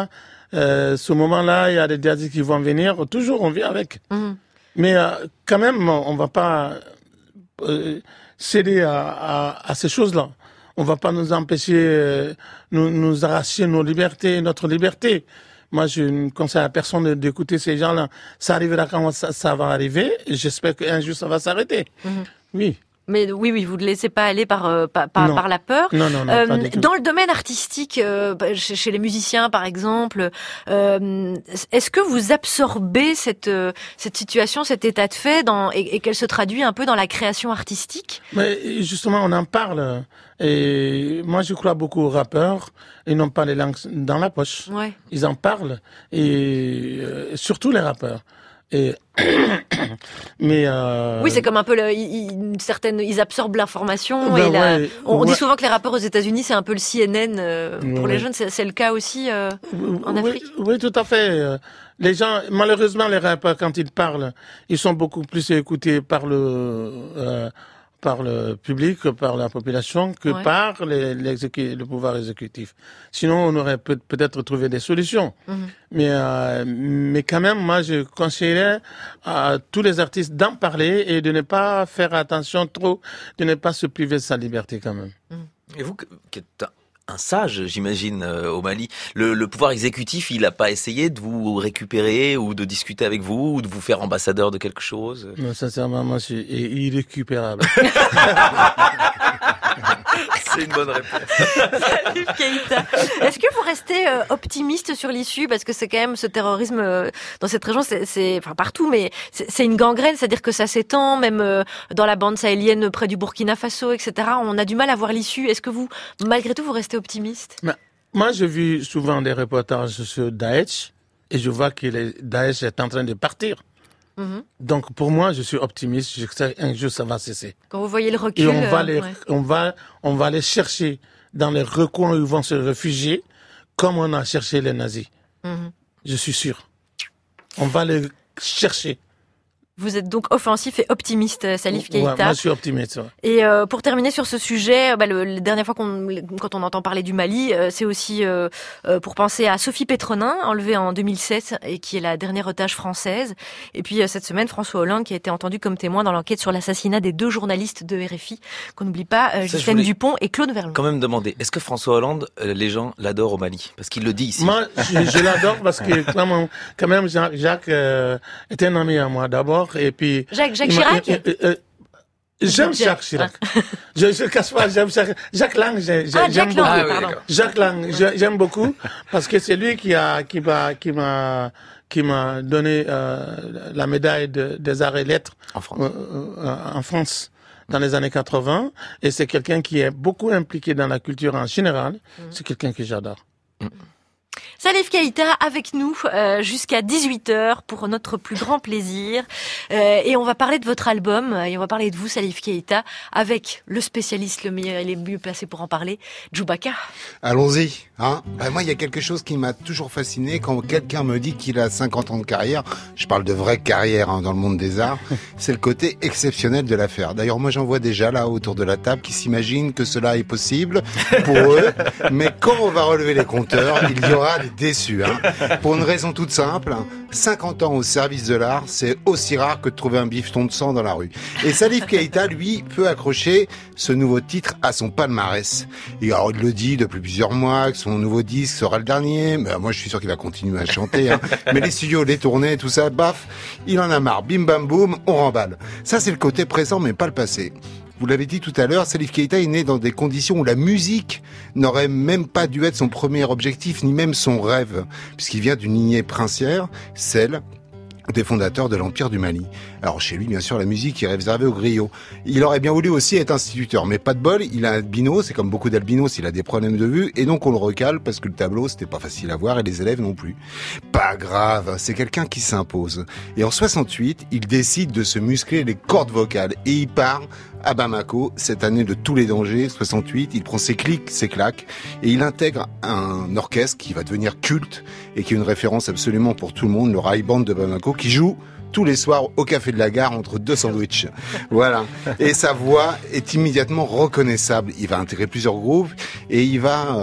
Speaker 8: euh, ce moment-là, il y a des jazz qui vont venir. Toujours, on vient avec. Mmh. Mais euh, quand même, on va pas euh, céder à, à, à ces choses-là. On va pas nous empêcher, euh, nous, nous arracher nos libertés, notre liberté. Moi, je ne conseille à personne d'écouter ces gens-là. Ça arrivera quand ça, ça va arriver. J'espère qu'un jour, ça va s'arrêter. Mmh. Oui.
Speaker 1: Mais oui, oui, vous ne laissez pas aller par euh, par, par la peur.
Speaker 8: Non, non, non.
Speaker 1: Euh,
Speaker 8: pas du tout.
Speaker 1: Dans le domaine artistique, euh, chez, chez les musiciens, par exemple, euh, est-ce que vous absorbez cette euh, cette situation, cet état de fait, dans, et, et qu'elle se traduit un peu dans la création artistique?
Speaker 8: Mais justement, on en parle. Et moi, je crois beaucoup aux rappeurs. Ils n'ont pas les langues dans la poche.
Speaker 1: Ouais.
Speaker 8: Ils en parlent, et euh, surtout les rappeurs. Et mais euh...
Speaker 1: oui, c'est comme un peu le, ils, une certaine, ils absorbent l'information.
Speaker 8: Ben
Speaker 1: et la,
Speaker 8: ouais,
Speaker 1: on, on
Speaker 8: ouais.
Speaker 1: dit souvent que les rappeurs aux États-Unis, c'est un peu le C N N euh, pour
Speaker 8: ouais.
Speaker 1: les jeunes. C'est, c'est le cas aussi euh, en Afrique.
Speaker 8: Oui, oui, tout à fait. Les gens, malheureusement, les rappeurs, quand ils parlent, ils sont beaucoup plus écoutés par le euh, par le public, par la population, que
Speaker 1: ouais.
Speaker 8: par les, l'exécu- le pouvoir exécutif. Sinon, on aurait peut- peut-être trouvé des solutions. Mm-hmm. Mais, euh, mais quand même, moi, je conseillerais à tous les artistes d'en parler et de ne pas faire attention trop, de ne pas se priver de sa liberté quand même.
Speaker 3: Et vous, qui êtes un, un sage, j'imagine, euh, au Mali, le, le pouvoir exécutif, il n'a pas essayé de vous récupérer ou de discuter avec vous ou de vous faire ambassadeur de quelque chose?
Speaker 8: Non, sincèrement, moi, je suis irrécupérable.
Speaker 3: C'est une bonne réponse.
Speaker 1: Salif Keïta. Est-ce que vous restez euh, optimiste sur l'issue, parce que c'est quand même ce terrorisme euh, dans cette région, c'est, c'est enfin partout, mais c'est, c'est une gangrène, c'est-à-dire que ça s'étend, même euh, dans la bande sahélienne près du Burkina Faso, et cetera. On a du mal à voir l'issue. Est-ce que vous, malgré tout, vous restez optimiste?
Speaker 8: Mais, moi, je vis souvent des reportages sur Daesh et je vois que les, Daesh est en train de partir. Mmh. Donc pour moi, je suis optimiste. Je sais qu'un jour ça va cesser.
Speaker 1: Quand vous voyez le recul,
Speaker 8: et on va
Speaker 1: euh,
Speaker 8: les,
Speaker 1: ouais.
Speaker 8: on va, on va les chercher dans les recoins où ils vont se réfugier, comme on a cherché les nazis. Mmh. Je suis sûr. On va les chercher.
Speaker 1: Vous êtes donc offensif et optimiste, Salif Keïta.
Speaker 8: Ouais, moi, je suis optimiste. Ouais.
Speaker 1: Et euh, pour terminer sur ce sujet, bah, le, la dernière fois qu'on, quand on entend parler du Mali, euh, c'est aussi euh, euh, pour penser à Sophie Pétronin, enlevée en deux mille sept et qui est la dernière otage française. Et puis euh, cette semaine, François Hollande qui a été entendu comme témoin dans l'enquête sur l'assassinat des deux journalistes de R F I, qu'on n'oublie pas, euh, Ghislaine Dupont et Claude Verlon.
Speaker 3: Quand même demander, est-ce que François Hollande, euh, les gens l'adorent au Mali? Parce qu'il le dit ici.
Speaker 8: Moi, je, je l'adore parce que quand même, quand même Jacques, Jacques euh, était un ami à moi d'abord, et puis
Speaker 1: Jacques, Jacques Chirac.
Speaker 8: Euh, euh, j'aime Jacques Chirac. je ne cache pas, j'aime Jacques, Jacques Lang. J'aime,
Speaker 1: ah, Jacques
Speaker 8: beaucoup.
Speaker 1: Lang, pardon.
Speaker 8: Jacques Lang, j'aime beaucoup parce que c'est lui qui a, qui m'a, qui m'a, qui m'a donné euh, la médaille de, des arts et lettres
Speaker 3: en France.
Speaker 8: Euh, euh, en France. Dans les années quatre-vingts, et c'est quelqu'un qui est beaucoup impliqué dans la culture en général. Mmh. C'est quelqu'un que j'adore. Mmh.
Speaker 1: Salif Keïta avec nous euh, jusqu'à dix-huit heures pour notre plus grand plaisir. Euh, et on va parler de votre album, et on va parler de vous, Salif Keïta, avec le spécialiste, le meilleur, il est mieux placé pour en parler, Djoubaka.
Speaker 9: Allons-y. Hein bah, moi, il y a quelque chose qui m'a toujours fasciné quand quelqu'un me dit qu'il a cinquante ans de carrière. Je parle de vraie carrière hein, dans le monde des arts. C'est le côté exceptionnel de l'affaire. D'ailleurs, moi, j'en vois déjà là autour de la table qui s'imaginent que cela est possible pour eux. Mais quand on va relever les compteurs, il y aura des déçus. Hein. Pour une raison toute simple, hein, cinquante ans au service de l'art, c'est aussi rare que de trouver un bifton de sang dans la rue. Et Salif Keïta, lui, peut accrocher ce nouveau titre à son palmarès. Et alors, il le dit depuis plusieurs mois que son nouveau disque sera le dernier. Mais moi, je suis sûr qu'il va continuer à chanter. Hein. Mais les studios, les tournées, tout ça, baf, il en a marre. Bim bam boum, on remballe. Ça, c'est le côté présent, mais pas le passé. Vous l'avez dit tout à l'heure, Salif Keïta est né dans des conditions où la musique n'aurait même pas dû être son premier objectif, ni même son rêve, puisqu'il vient d'une lignée princière, celle des fondateurs de l'Empire du Mali. Alors chez lui, bien sûr, la musique est réservée aux griots. Il aurait bien voulu aussi être instituteur, mais pas de bol, il a un albino, c'est comme beaucoup d'albinos, il a des problèmes de vue, et donc on le recale parce que le tableau, c'était pas facile à voir, et les élèves non plus. Pas grave, c'est quelqu'un qui s'impose. Et en soixante-huit, il décide de se muscler les cordes vocales, et il part à Bamako, cette année de tous les dangers, soixante-huit, il prend ses clics, ses claques, et il intègre un orchestre qui va devenir culte, et qui est une référence absolument pour tout le monde, le Rai Band de Bamako, qui joue tous les soirs au Café de la Gare entre deux sandwichs. Voilà. Et sa voix est immédiatement reconnaissable. Il va intégrer plusieurs groupes, et il va... Euh,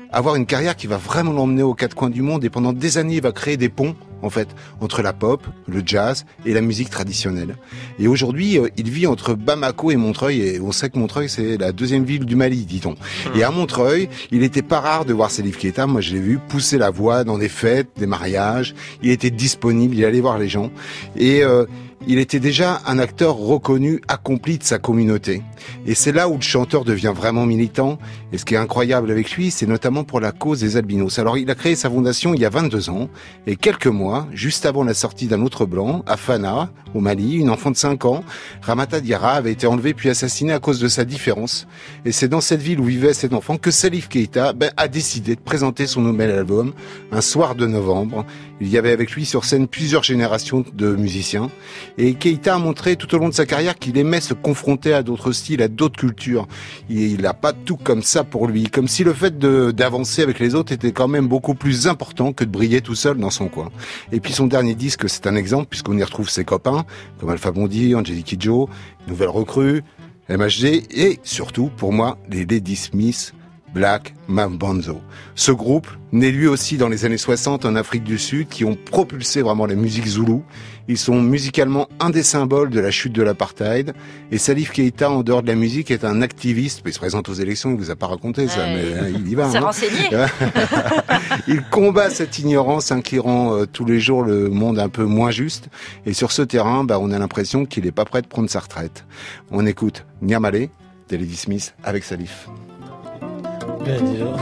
Speaker 9: avoir une carrière qui va vraiment l'emmener aux quatre coins du monde, et pendant des années, il va créer des ponts, en fait, entre la pop, le jazz et la musique traditionnelle. Et aujourd'hui, euh, il vit entre Bamako et Montreuil, et on sait que Montreuil, c'est la deuxième ville du Mali, dit-on. Mmh. Et à Montreuil, il était pas rare de voir Salif Keita, moi je l'ai vu, pousser la voix dans des fêtes, des mariages, il était disponible, il allait voir les gens, et euh, il était déjà un acteur reconnu, accompli de sa communauté. Et c'est là où le chanteur devient vraiment militant. Et ce qui est incroyable avec lui, c'est notamment pour la cause des albinos. Alors, il a créé sa fondation il y a vingt-deux ans. Et quelques mois, juste avant la sortie d'un autre blanc, à Fana, au Mali, une enfant de cinq ans, Ramata Diarra, avait été enlevée puis assassinée à cause de sa différence. Et c'est dans cette ville où vivait cet enfant que Salif Keita ben, a décidé de présenter son nouvel album un soir de novembre. Il y avait avec lui sur scène plusieurs générations de musiciens. Et Keita a montré tout au long de sa carrière qu'il aimait se confronter à d'autres styles, à d'autres cultures. Il n'a pas tout comme ça pour lui. Comme si le fait de, d'avancer avec les autres était quand même beaucoup plus important que de briller tout seul dans son coin. Et puis son dernier disque, c'est un exemple, puisqu'on y retrouve ses copains, comme Alpha Blondy, Angelique Kidjo, Nouvelle Recrue, M H D, et surtout, pour moi, les Lady Smith, Black Mambanzo. Ce groupe, né lui aussi dans les années soixante en Afrique du Sud, qui ont propulsé vraiment la musique zoulou. Ils sont musicalement un des symboles de la chute de l'apartheid. Et Salif Keita, en dehors de la musique, est un activiste. Il se présente aux élections, il vous a pas raconté ça, ouais. mais euh, il y va.
Speaker 1: C'est
Speaker 9: hein.
Speaker 1: renseigné.
Speaker 9: Il combat cette ignorance hein, qui rend euh, tous les jours le monde un peu moins juste. Et sur ce terrain, bah, on a l'impression qu'il est pas prêt de prendre sa retraite. On écoute Nyamale de Lady Smith avec Salif.
Speaker 8: Bien sûr.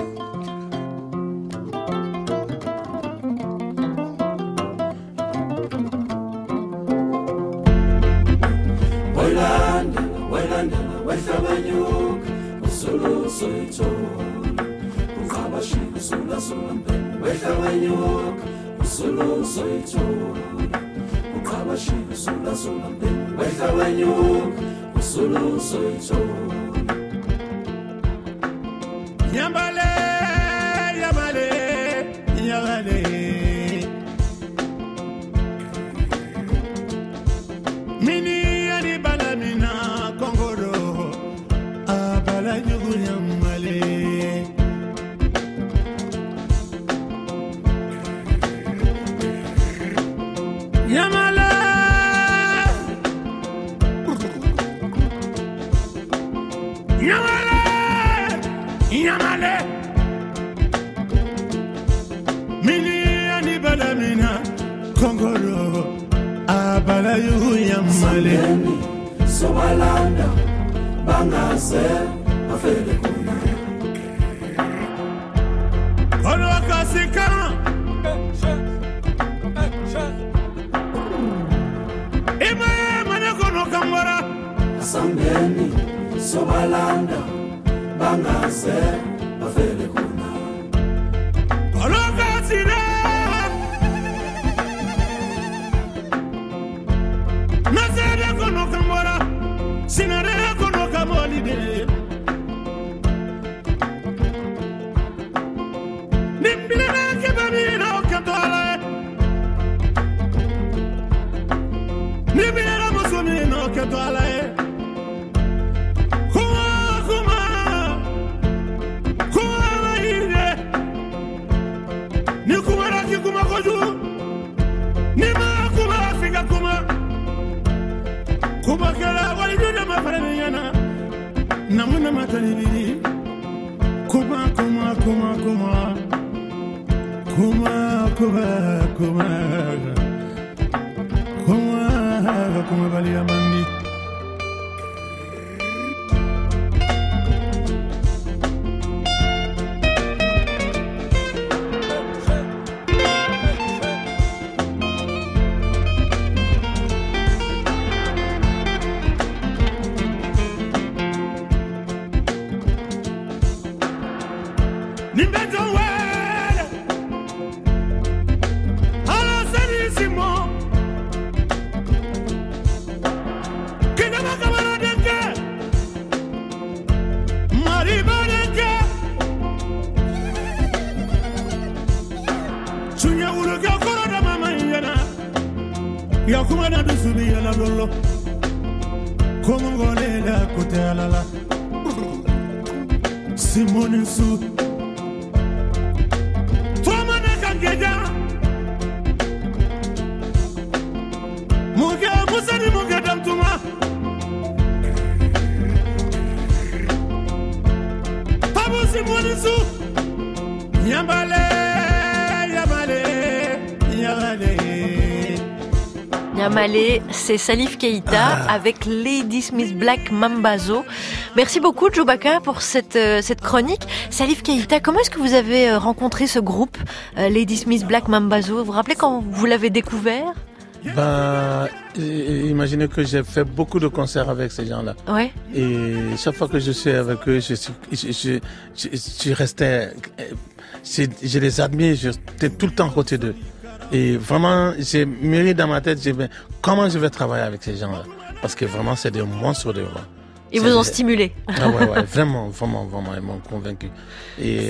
Speaker 12: Wailanda, wailanda, waisabanyuka, usulu soitona. Ukabashi usula sulampeni, waisabanyuka, usulu soitona. Ukabashi usula sulampeni, waisabanyuka, usulu soitona.
Speaker 18: Yambale, yambale, yambale. Mini ani balamina kongoro, abala nyugu yambale. Yambale, yambale. Yamale Mini ani balamina Kongoro Abala yu yamale
Speaker 12: Somalanda Bangaze Afele kuna
Speaker 18: Kono kasika Ima mana kono kambara
Speaker 12: Asambeni Somalanda Bangaze Afele kuna
Speaker 18: Kono kasira Nazere kono kambara Sinare kono kamoli de Nimbina kebabina okatwala Nimbina musumina okatwala Kuma kuma Kuma ide Ni kuma raki kuma koju Nima kuma figa kuma Kuma kala waliduna mafarani yana Namuna matanibiri Kuma kuma kuma kuma Kuma kuma kuma Kuma kuma bali amandi Yakuma na dusubi ala lolo Komo ngole la kote ala la Simone su Keita. Muke Musani Muke Damtuma. Pabusi Monisu. Yambale, Yambale, Yambale.
Speaker 1: Niamale, c'est Salif Keita ah. avec Lady Smith Black Mambazo. Merci beaucoup Djoubaka pour cette euh, cette chronique. Salif Keita, comment est-ce que vous avez euh, rencontré ce groupe euh, Lady Smith Black Mambazo? Vous vous rappelez quand vous l'avez découvert?
Speaker 8: Bah, imaginez que j'ai fait beaucoup de concerts avec ces gens-là.
Speaker 1: Ouais.
Speaker 8: Et chaque fois que je suis avec eux, je suis, je, je, je, je restais, je, je les admire, j'étais tout le temps à côté d'eux. Et vraiment, j'ai mûri dans ma tête, j'ai dit, comment je vais travailler avec ces gens-là? Parce que vraiment, c'est des monstres de voix.
Speaker 1: Ils vous ont stimulé.
Speaker 8: Ah ouais, ouais, vraiment, vraiment, vraiment, ils m'ont convaincu. Et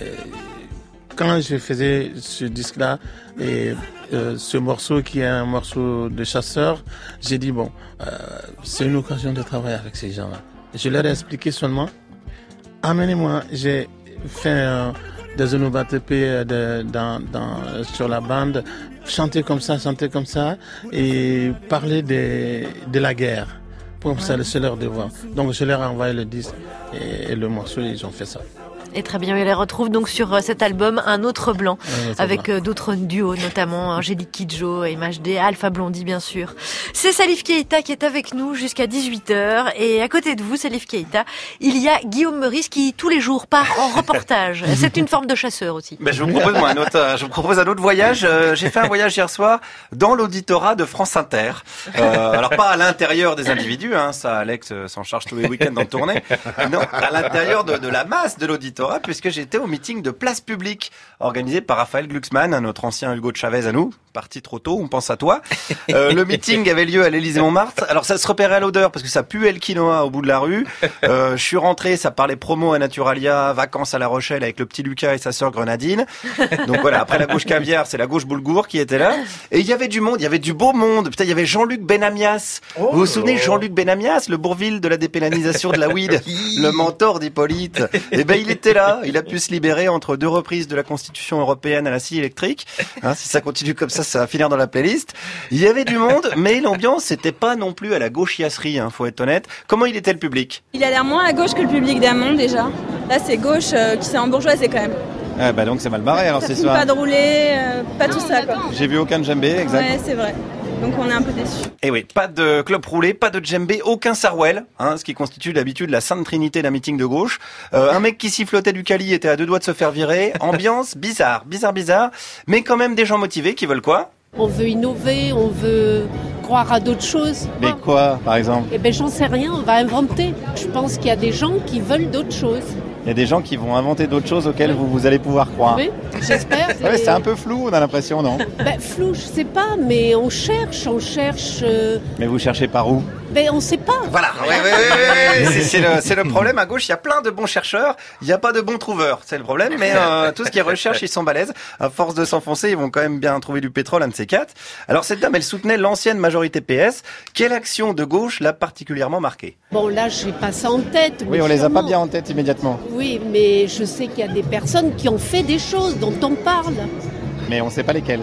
Speaker 8: quand je faisais ce disque-là, et euh, ce morceau qui est un morceau de chasseur, j'ai dit, bon, euh, c'est une occasion de travailler avec ces gens-là. Je leur ai expliqué seulement, amenez-moi, j'ai fait un... des onomatopées de, dans, dans, sur la bande, chanter comme ça, chanter comme ça, et parler de, de la guerre. Pour ça, c'est leur devoir. Donc je leur ai envoyé le disque et, et le morceau, ils ont fait ça.
Speaker 1: Et très bien, on les retrouve donc sur cet album Un autre blanc, un autre avec blanc. D'autres duos, notamment Angélique Kidjo, M H D, Alpha Blondy bien sûr. C'est Salif Keita qui est avec nous jusqu'à dix-huit heures. Et à côté de vous, Salif Keita, il y a Guillaume Meurice qui tous les jours part en reportage. C'est une forme de chasseur aussi.
Speaker 2: Ben, je vous propose moi un autre, je vous propose un autre voyage. Euh, j'ai fait un voyage hier soir dans l'auditorat de France Inter. Euh, alors pas à l'intérieur des individus, hein, ça Alex s'en charge tous les week-ends d'en tourner. Non, à l'intérieur de, de la masse de l'auditorat, puisque j'étais au meeting de Place Publique organisé par Raphaël Glucksmann, notre ancien Hugo de Chavez à nous, parti trop tôt, on pense à toi. Euh, le meeting avait lieu à l'Élysée-Montmartre. Alors ça se repérait à l'odeur parce que ça puait le quinoa au bout de la rue. Euh, je suis rentré, ça parlait promo à Naturalia, vacances à La Rochelle avec le petit Lucas et sa sœur Grenadine. Donc voilà, après la gauche caviar, c'est la gauche boulgour qui était là. Et il y avait du monde, il y avait du beau monde. Putain, il y avait Jean-Luc Benamias. Oh, vous vous souvenez, Jean-Luc Benamias, le Bourvil de la dépénalisation de la weed, le mentor d'Hippolyte. Eh ben il était là, il a pu se libérer entre deux reprises de la Constitution européenne à la scie électrique. Hein, si ça continue comme ça, ça va finir dans la playlist. Il y avait du monde, mais l'ambiance c'était pas non plus à la gauchiasserie, hein, faut être honnête. Comment il était le public?
Speaker 19: Il a l'air moins à gauche que le public d'Amont déjà. Là c'est gauche, euh, qui c'est en bourgeoisie quand même.
Speaker 20: Ah bah donc c'est mal barré alors c'est ça.
Speaker 19: Pas de rouler, euh, pas tout ça quoi.
Speaker 20: J'ai vu aucun djembé, exact.
Speaker 19: Ouais c'est vrai. Donc on est un peu déçus.
Speaker 2: Et oui, pas de club roulé, pas de djembé, aucun sarwell, hein, ce qui constitue d'habitude la sainte trinité d'un meeting de gauche. Euh, un mec qui sifflotait du Cali était à deux doigts de se faire virer. Ambiance bizarre, bizarre, bizarre, mais quand même des gens motivés qui veulent quoi?
Speaker 21: On veut innover, on veut croire à d'autres choses.
Speaker 20: Mais quoi, par exemple?
Speaker 21: Eh ben j'en sais rien, on va inventer. Je pense qu'il y a des gens qui veulent d'autres choses.
Speaker 20: Il y a des gens qui vont inventer d'autres choses auxquelles vous, vous allez pouvoir croire.
Speaker 21: Oui, j'espère.
Speaker 20: Ouais, c'est un peu flou, on a l'impression, non?
Speaker 21: Ben, flou, je sais pas, mais on cherche, on cherche... Euh...
Speaker 20: Mais vous cherchez par où?
Speaker 21: Ben, on sait pas.
Speaker 2: Voilà, ouais, ouais, ouais, ouais. C'est, c'est, le, c'est le problème. À gauche, il y a plein de bons chercheurs, il n'y a pas de bons trouveurs. C'est le problème, mais euh, tout ce qu'ils recherchent, ils sont balèzes. À force de s'enfoncer, ils vont quand même bien trouver du pétrole, un de ces quatre. Alors, cette dame, elle soutenait l'ancienne majorité P S. Quelle action de gauche l'a particulièrement marquée?
Speaker 21: Bon, là, j'ai pas ça en tête.
Speaker 20: Oui, on les a pas bien en tête immédiatement.
Speaker 21: Oui, mais je sais qu'il y a des personnes qui ont fait des choses dont on parle.
Speaker 20: Mais on sait pas lesquelles.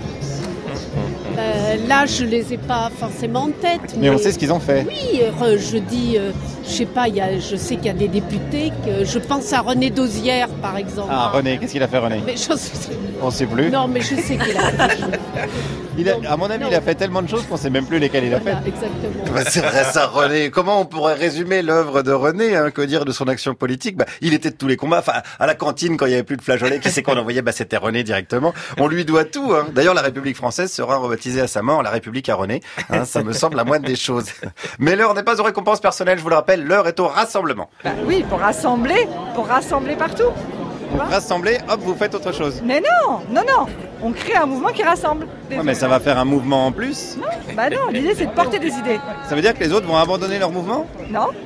Speaker 21: Euh, là, je les ai pas forcément en tête.
Speaker 20: Mais, mais on sait ce qu'ils ont fait.
Speaker 21: Oui, euh, je dis, euh, je sais pas, il y a, je sais qu'il y a des députés, que je pense à René Dosière, par exemple.
Speaker 20: Ah, René, qu'est-ce qu'il a fait, René?
Speaker 21: Mais je sais...
Speaker 20: On sait plus.
Speaker 21: Non, mais je sais qu'il a fait des choses.
Speaker 20: Il a, à mon avis, non. Il a fait tellement de choses qu'on sait même plus lesquelles il a
Speaker 21: voilà,
Speaker 20: fait.
Speaker 21: Exactement.
Speaker 2: Bah, c'est vrai ça, René. Comment on pourrait résumer l'œuvre de René, hein, que dire de son action politique? Bah, il était de tous les combats. Enfin, à la cantine, quand il y avait plus de flageolets, qui c'est qu'on envoyait? Bah, c'était René directement. On lui doit tout, hein. D'ailleurs, la République française sera rebaptisée à sa mort la République à René. Hein, ça me semble la moindre des choses. Mais l'heure n'est pas aux récompenses personnelles, je vous le rappelle. L'heure est au rassemblement.
Speaker 22: Bah oui, pour rassembler, pour rassembler partout.
Speaker 20: Pour rassembler, hop, vous faites autre chose.
Speaker 22: Mais non, non, non. On crée un mouvement qui rassemble.
Speaker 20: Ouais, mais ça va faire un mouvement en plus.
Speaker 22: Non, bah non, l'idée c'est de porter des idées.
Speaker 20: Ça veut dire que les autres vont abandonner leur mouvement?
Speaker 22: Non.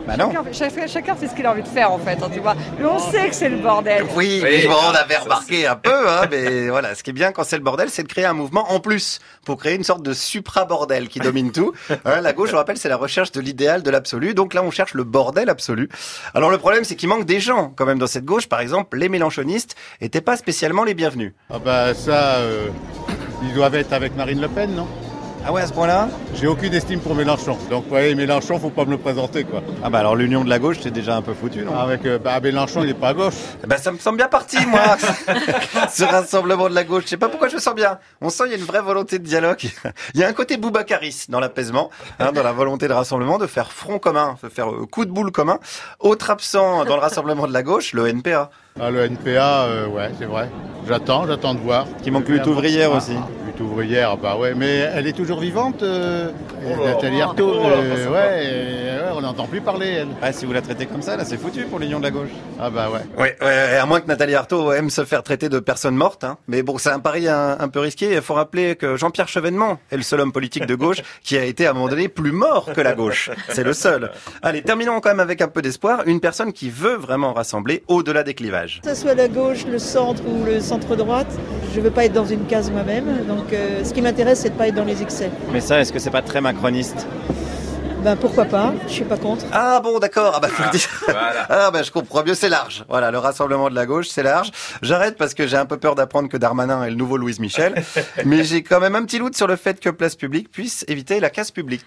Speaker 2: Bah non.
Speaker 22: Chacun, chacun, chacun fait ce qu'il a envie de faire, en fait, hein, tu vois. Mais on sait que c'est le bordel.
Speaker 2: Oui, mais bon, on avait remarqué un peu, hein, mais voilà, ce qui est bien quand c'est le bordel, c'est de créer un mouvement en plus, pour créer une sorte de supra-bordel qui domine tout. Hein, la gauche, je rappelle, c'est la recherche de l'idéal, de l'absolu, donc là, on cherche le bordel absolu. Alors le problème, c'est qu'il manque des gens, quand même, dans cette gauche. Par exemple, les mélenchonistes étaient pas spécialement les bienvenus.
Speaker 5: Ah bah ça, euh, ils doivent être avec Marine Le Pen, non ?
Speaker 2: Ah ouais, à ce point-là ?
Speaker 5: J'ai aucune estime pour Mélenchon. Donc, ouais, Mélenchon, faut pas me le présenter, quoi.
Speaker 2: Ah bah alors l'union de la gauche, c'est déjà un peu foutu, non ?
Speaker 5: Avec, euh, bah, Mélenchon, il est pas à gauche.
Speaker 2: Bah ça me semble bien parti, moi, ce rassemblement de la gauche. Je sais pas pourquoi je me sens bien. On sent qu'il y a une vraie volonté de dialogue. Il y a un côté Boubacaris dans l'apaisement, hein, dans la volonté de rassemblement, de faire front commun, de faire euh, coup de boule commun. Autre absent dans le rassemblement de la gauche, le N P A.
Speaker 5: Ah, le N P A, euh, ouais, c'est vrai. J'attends, j'attends de voir.
Speaker 2: Qui manque lutte ouvrière
Speaker 5: ah,
Speaker 2: aussi.
Speaker 5: Lutte ouvrière, bah ouais, mais elle est toujours vivante, euh,
Speaker 2: oh
Speaker 5: Nathalie Arthaud.
Speaker 2: oh
Speaker 5: euh, ouais, ouais, on n'entend plus parler, elle.
Speaker 2: Ah, si vous la traitez comme ça, là, c'est foutu pour l'union de la gauche.
Speaker 5: Ah bah ouais.
Speaker 2: Ouais, ouais, à moins que Nathalie Arthaud aime se faire traiter de personne morte, hein. Mais bon, c'est un pari un, un peu risqué. Il faut rappeler que Jean-Pierre Chevènement est le seul homme politique de gauche qui a été à un moment donné plus mort que la gauche. C'est le seul. Allez, terminons quand même avec un peu d'espoir. Une personne qui veut vraiment rassembler au-delà des clivages.
Speaker 7: Que ce soit la gauche, le centre ou le centre-droite, je veux pas être dans une case moi-même. Donc euh, ce qui m'intéresse, c'est de pas être dans les excès.
Speaker 2: Mais ça, est-ce que c'est pas très macroniste ?
Speaker 7: Ben pourquoi pas, je suis pas contre.
Speaker 2: Ah bon, d'accord. Ah bah faut
Speaker 5: ah,
Speaker 2: le dire.
Speaker 5: Voilà.
Speaker 2: Ah bah je comprends mieux, c'est large. Voilà, le rassemblement de la gauche, c'est large. J'arrête parce que j'ai un peu peur d'apprendre que Darmanin est le nouveau Louise Michel. Mais j'ai quand même un petit doute sur le fait que Place Publique puisse éviter la casse publique.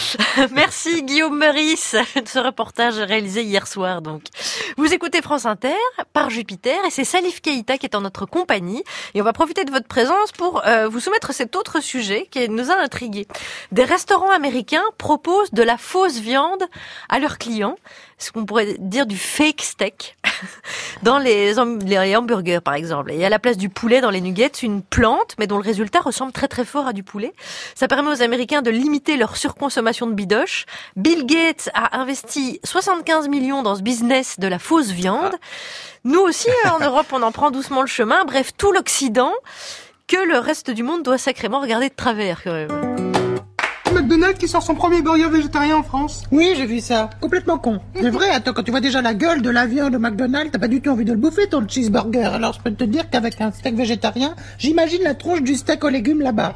Speaker 1: Merci Guillaume Meurice de ce reportage réalisé hier soir. Donc, vous écoutez France Inter par Jupiter et c'est Salif Keïta qui est en notre compagnie. Et on va profiter de votre présence pour euh, vous soumettre cet autre sujet qui nous a intrigués. Des restaurants américains proposent de la fausse viande à leurs clients, ce qu'on pourrait dire du fake steak, dans les, les hamburgers par exemple. Et à la place du poulet dans les nuggets, une plante, mais dont le résultat ressemble très très fort à du poulet. Ça permet aux Américains de limiter leur surconsommation de bidoche. Bill Gates a investi soixante-quinze millions dans ce business de la fausse viande. Nous aussi, en Europe, on en prend doucement le chemin. Bref, tout l'Occident, que le reste du monde doit sacrément regarder de travers quand même.
Speaker 23: McDonald's qui sort son premier burger végétarien en France. Oui, j'ai vu ça. Complètement con. C'est vrai, attends, quand tu vois déjà la gueule de la viande de McDonald's, t'as pas du tout envie de le bouffer, ton cheeseburger. Alors je peux te dire qu'avec un steak végétarien, j'imagine la tronche du steak aux légumes là-bas.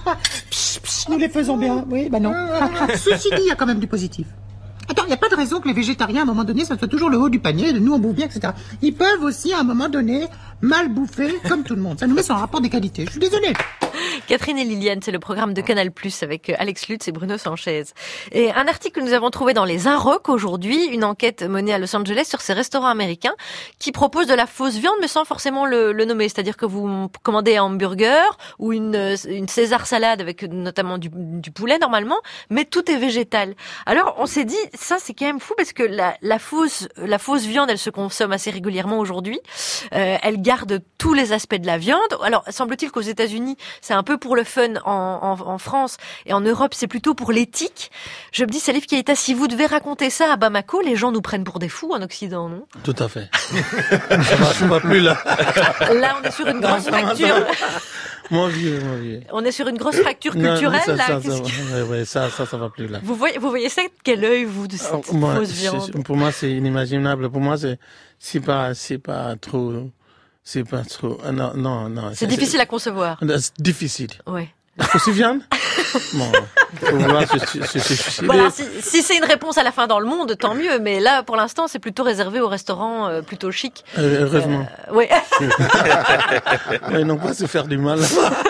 Speaker 23: Psh, psh, nous les faisons bien. Oui, bah non. Ceci dit, il y a quand même du positif. Attends, il n'y a pas de raison que les végétariens, à un moment donné, ça soit toujours le haut du panier, de nous on bouffe bien, et cetera. Ils peuvent aussi, à un moment donné, mal bouffer, comme tout le monde. Ça nous met sur un rapport d'égalité. Je suis désolée.
Speaker 1: Catherine et Liliane, c'est le programme de Canal+, avec Alex Lutz et Bruno Sanchez. Et un article que nous avons trouvé dans les Inrocks aujourd'hui, une enquête menée à Los Angeles sur ces restaurants américains qui proposent de la fausse viande, mais sans forcément le, le nommer. C'est-à-dire que vous commandez un hamburger ou une, une César salade avec notamment du, du poulet normalement, mais tout est végétal. Alors, on s'est dit, ça c'est quand même fou parce que la, la fausse, la fausse viande, elle se consomme assez régulièrement aujourd'hui. Euh, elle garde tous les aspects de la viande. Alors, semble-t-il qu'aux États-Unis, c'est un peu pour le fun en, en, en France et en Europe, c'est plutôt pour l'éthique. Je me dis, Salif Keïta, si vous devez raconter ça à Bamako, les gens nous prennent pour des fous en Occident, non ?
Speaker 8: Tout à fait. Ça va, ça va plus là.
Speaker 1: Là, on est sur une grosse fracture.
Speaker 8: Mon vieux, mon vieux.
Speaker 1: On est sur une grosse fracture culturelle,
Speaker 8: non, ça,
Speaker 1: là.
Speaker 8: Ça,
Speaker 1: Qu'est-ce
Speaker 8: ça,
Speaker 1: que...
Speaker 8: ouais, ouais, ça, ça, ça va plus là.
Speaker 1: Vous voyez, vous voyez ça de quel œil, vous, de cette
Speaker 8: oh, moi,
Speaker 1: fausse viande ?
Speaker 8: Pour moi, c'est inimaginable. Pour moi, c'est, c'est pas, c'est pas trop, c'est pas trop, non, non, non.
Speaker 1: C'est, c'est difficile à concevoir.
Speaker 8: C'est difficile.
Speaker 1: Ouais.
Speaker 8: La fausse viande? Bon, faut voir, c'est, c'est, c'est, c'est
Speaker 1: voilà, si, si c'est une réponse à la fin dans le monde, tant mieux. Mais là, pour l'instant, c'est plutôt réservé aux restaurants euh, plutôt chics.
Speaker 8: Euh, heureusement.
Speaker 1: Euh, oui.
Speaker 8: Ils n'ont pas à se faire du mal.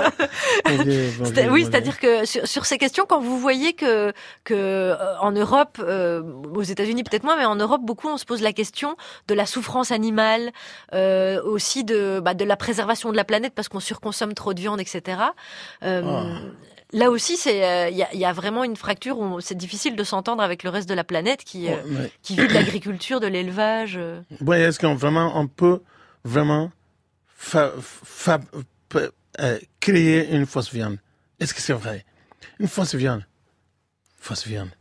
Speaker 1: C'est, oui, c'est-à-dire que sur, sur ces questions, quand vous voyez que, que euh, en Europe, euh, aux États-Unis peut-être moins, mais en Europe, beaucoup, on se pose la question de la souffrance animale, euh, aussi de, bah, de la préservation de la planète parce qu'on surconsomme trop de viande, et cetera. Euh, oh. Là aussi, c'est il euh, y, y a vraiment une fracture où c'est difficile de s'entendre avec le reste de la planète qui, euh,
Speaker 8: ouais, mais...
Speaker 1: qui vit de l'agriculture, de l'élevage. Euh.
Speaker 8: Oui, est-ce qu'on vraiment on peut vraiment fa, fa, fa, euh, créer une fausse viande? Est-ce que c'est vrai? Une fausse viande, fausse viande.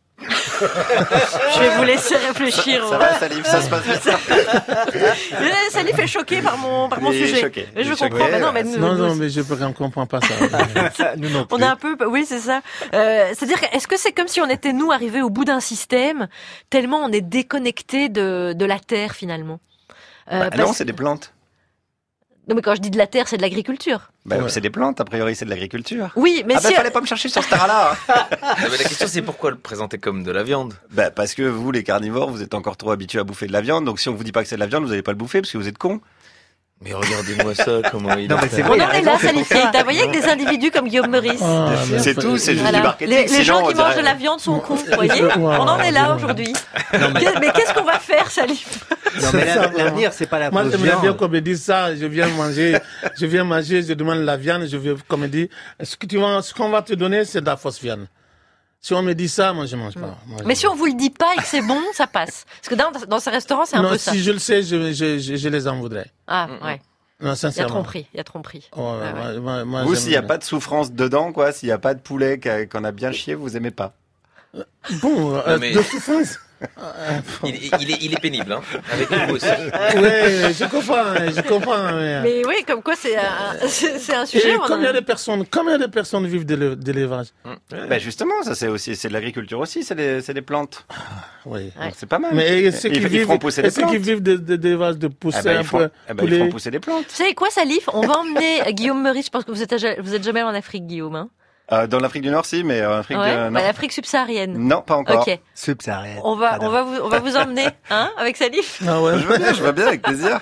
Speaker 1: Je vais vous laisser réfléchir.
Speaker 2: Ça, ça va, Salif, ça se passe bien.
Speaker 1: Salif est choqué par mon, par mon
Speaker 2: Il est
Speaker 1: sujet.
Speaker 2: choqué.
Speaker 1: Mais je
Speaker 2: Il est
Speaker 1: comprends.
Speaker 2: choqué.
Speaker 1: Bah non, mais nous,
Speaker 8: Non,
Speaker 1: nous-
Speaker 8: non, mais je ne comprends pas ça.
Speaker 10: Nous non
Speaker 1: on est un peu, oui, c'est ça. Euh, c'est-à-dire, que est-ce que c'est comme si on était nous arrivés au bout d'un système tellement on est déconnecté de de la terre finalement. Euh,
Speaker 2: Bah,
Speaker 1: parce-
Speaker 2: non, c'est des plantes.
Speaker 1: Non, mais quand je dis de la terre, c'est de l'agriculture.
Speaker 2: Bah, c'est des plantes, a priori, c'est de l'agriculture.
Speaker 1: Oui, mais
Speaker 2: ah
Speaker 1: si
Speaker 2: bah, fallait pas me chercher sur ce terrain-là.
Speaker 3: mais la question, c'est pourquoi le présenter comme de la viande?
Speaker 2: Bah, parce que vous, les carnivores, vous êtes encore trop habitués à bouffer de la viande. Donc, si on vous dit pas que c'est de la viande, vous allez pas le bouffer parce que vous êtes cons.
Speaker 3: Mais regardez-moi ça, comment il
Speaker 10: Non,
Speaker 3: a
Speaker 10: mais
Speaker 3: fait.
Speaker 10: c'est
Speaker 1: on
Speaker 10: vrai, il a
Speaker 1: en est
Speaker 10: raison,
Speaker 1: là,
Speaker 10: c'est pour
Speaker 1: Salif.
Speaker 10: ça.
Speaker 1: T'as voyé avec des individus comme Guillaume Meurice.
Speaker 8: Ah, mais
Speaker 2: C'est
Speaker 8: enfin,
Speaker 2: tout, c'est juste
Speaker 1: Voilà.
Speaker 2: du marketing.
Speaker 1: Les, les
Speaker 2: Sinon,
Speaker 1: gens
Speaker 2: on
Speaker 1: qui mangent
Speaker 2: dirait-
Speaker 1: de la viande sont cons, vous voyez.
Speaker 8: Wow,
Speaker 1: On en est là
Speaker 8: wow.
Speaker 1: aujourd'hui. Qu'est- Mais qu'est-ce qu'on va faire, Salif?
Speaker 10: Non, mais
Speaker 8: C'est ça,
Speaker 10: la- l'avenir, c'est pas la
Speaker 8: Moi,
Speaker 10: fausse
Speaker 8: j'aimerais bien
Speaker 10: viande.
Speaker 8: qu'on me dise ça. Je viens manger, je viens manger, je demande la viande, je veux qu'on me dise, ce que tu vas, ce qu'on va te donner, c'est de la fausse viande. Si on me dit ça, moi, je mange pas. Moi, je-
Speaker 1: Mais si on vous le dit pas et que c'est bon, ça passe. Parce que dans, dans ces restaurants, c'est un
Speaker 8: non,
Speaker 1: peu ça.
Speaker 8: si je le sais, je, je, je, je les en voudrais.
Speaker 1: Ah, ouais.
Speaker 8: Non,
Speaker 1: Il y a
Speaker 8: sincèrement.
Speaker 1: tromperie, il y a tromperie.
Speaker 8: Ouais, ouais,
Speaker 1: Ouais, ouais.
Speaker 8: moi- moi- moi,
Speaker 2: Vous,
Speaker 8: j'aime
Speaker 2: s'il n'y a
Speaker 8: bien.
Speaker 2: pas de souffrance dedans, quoi, s'il n'y a pas de poulet qu'a- qu'on a bien chié, vous aimez pas.
Speaker 8: Bon, euh,
Speaker 3: Non, mais-
Speaker 8: de souffrance.
Speaker 3: Il, est- il est, il est pénible, hein. Avec nous aussi.
Speaker 8: Ouais, je comprends, je comprends. Mais,
Speaker 1: Mais oui, comme quoi c'est un, c'est c'est un sujet.
Speaker 8: Et
Speaker 1: on en-
Speaker 8: combien de personnes, combien de personnes vivent de l'é- de l'élevage?
Speaker 2: Bah, justement, ça, c'est aussi, c'est de l'agriculture aussi, c'est des, c'est des plantes.
Speaker 8: Oui.
Speaker 1: Ouais.
Speaker 2: Donc, c'est pas mal.
Speaker 8: Mais et ceux
Speaker 2: Ils-
Speaker 8: qui
Speaker 2: ils
Speaker 8: vivent,
Speaker 2: feront pousser
Speaker 8: et
Speaker 2: des
Speaker 8: ceux qui
Speaker 2: plantes.
Speaker 8: vivent de, de, d'élevage de pousser
Speaker 2: Ah bah,
Speaker 8: un
Speaker 2: ils, font,
Speaker 8: peu
Speaker 2: ah bah, ils
Speaker 8: poulet.
Speaker 2: feront pousser des plantes.
Speaker 1: Vous savez quoi, Salif? On va emmener Guillaume Meurice. Je pense que vous êtes, ja- vous êtes jamais allé en Afrique, Guillaume. Hein
Speaker 2: Euh, dans l'Afrique du Nord, si, mais en Afrique
Speaker 1: ouais.
Speaker 2: du
Speaker 1: Bah,
Speaker 2: Nord.
Speaker 1: l'Afrique subsaharienne.
Speaker 2: Non, pas encore.
Speaker 1: Ok.
Speaker 10: Subsaharienne.
Speaker 1: On va,
Speaker 10: Pardon.
Speaker 1: on va vous, on va vous emmener, hein, avec Salif.
Speaker 8: Ah ouais.
Speaker 2: Je veux bien, je veux bien, avec plaisir.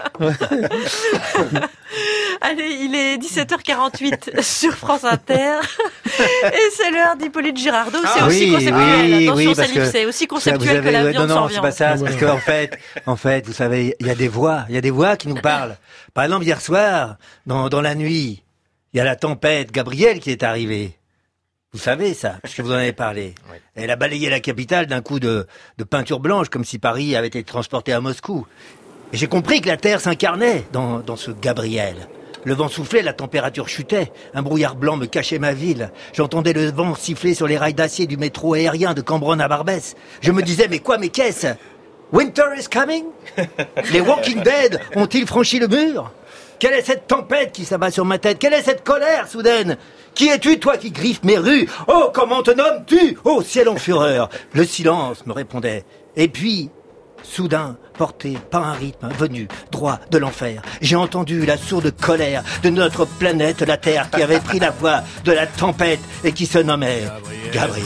Speaker 1: Allez, il est dix-sept heures quarante-huit sur France Inter. Et c'est l'heure d'Hippolyte Girardot. C'est
Speaker 10: Ah,
Speaker 1: aussi
Speaker 10: oui,
Speaker 1: conceptuel.
Speaker 10: oui,
Speaker 1: Attention,
Speaker 10: oui, parce
Speaker 1: Salif,
Speaker 10: que
Speaker 1: c'est aussi
Speaker 10: ça,
Speaker 1: conceptuel
Speaker 10: vous avez-
Speaker 1: que la
Speaker 10: ouais,
Speaker 1: viande
Speaker 10: non,
Speaker 1: sans
Speaker 10: non, c'est
Speaker 1: viande.
Speaker 10: pas ça. C'est
Speaker 8: Ah,
Speaker 10: parce
Speaker 8: ouais.
Speaker 10: qu'en fait, en fait, vous savez, il y a des voix, il y a des voix qui nous parlent. Par exemple, hier soir, dans, dans la nuit, il y a la tempête Gabrielle qui est arrivée. Vous savez ça, parce que vous en avez parlé. Elle a balayé la capitale d'un coup de, de peinture blanche, comme si Paris avait été transporté à Moscou. Et j'ai compris que la Terre s'incarnait dans, dans ce Gabriel. Le vent soufflait, la température chutait. Un brouillard blanc me cachait ma ville. J'entendais le vent siffler sur les rails d'acier du métro aérien de Cambronne à Barbès. Je me disais, mais quoi, mais qu'est-ce? Winter is coming? Les Walking Dead ont-ils franchi le mur? Quelle est cette tempête qui s'abat sur ma tête? Quelle est cette colère soudaine? Qui es-tu, toi qui griffes mes rues? Oh, comment te nommes-tu? Oh, ciel en fureur! Le silence me répondait. Et puis, soudain, porté par un rythme venu droit de l'enfer, j'ai entendu la sourde colère de notre planète, la Terre, qui avait pris la voix de la tempête et qui se nommait Gabriel.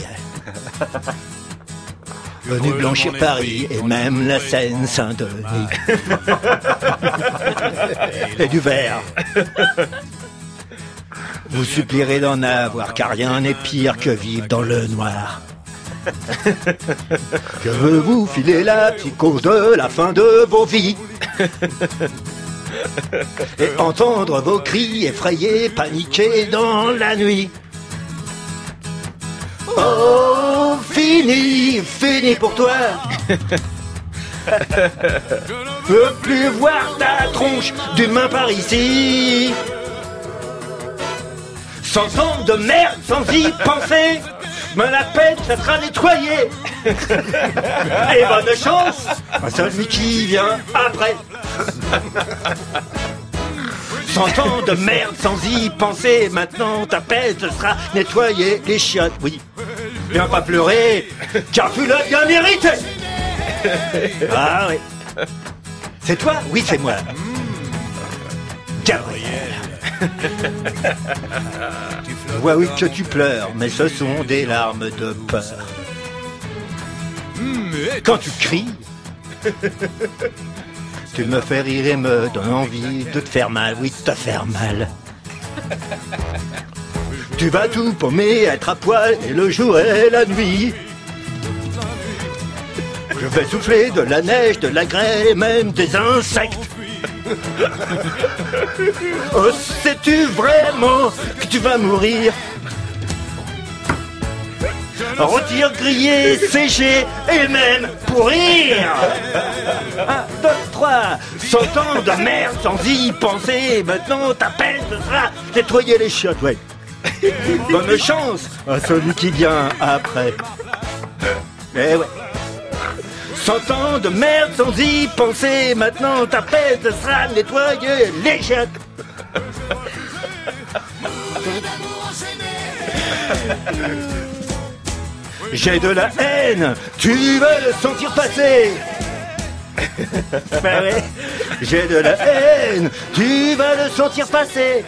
Speaker 10: Venu blanchir Paris et même la Seine-Saint-Denis. Et du verre. Vous supplierez d'en avoir, car rien n'est pire que vivre dans le noir. Je veux vous filer la psychose de la fin de vos vies. Et entendre vos cris effrayés, paniqués dans la nuit. Oh, fini, fini pour toi. Je veux plus voir ta tronche d'humain par ici. Sans ondes de merde, sans y penser, me la pète, ça sera nettoyé. Et bonne chance à celui qui vient après. Sans temps de merde, sans y penser, maintenant ta pète sera nettoyée. Les chiottes, oui. Viens pas pleurer, car tu l'as bien mérité. Ah oui. C'est toi? Oui, c'est moi. Gabriel. Je vois oui que tu pleures, mais ce sont des larmes de peur. Quand tu cries, tu me fais rire et me donnes envie de te faire mal, oui, de te faire mal. Tu vas tout paumer, être à poil, et le jour et la nuit. Je vais souffler de la neige, de la grêle et même des insectes. Oh, sais-tu vraiment que tu vas mourir? Rôtir, griller, sécher et même pourrir. Un, deux, trois. Sans temps de merde, sans y penser. Maintenant, ta peine ce sera nettoyer les chiottes, ouais. Bonne chance à celui qui vient après. Eh ouais. Cent ans de merde sans y penser, maintenant ta pète sera nettoyée, les chiottes. J'ai de la haine, tu vas le sentir passer. Ben ouais, j'ai de la haine, tu vas le sentir passer.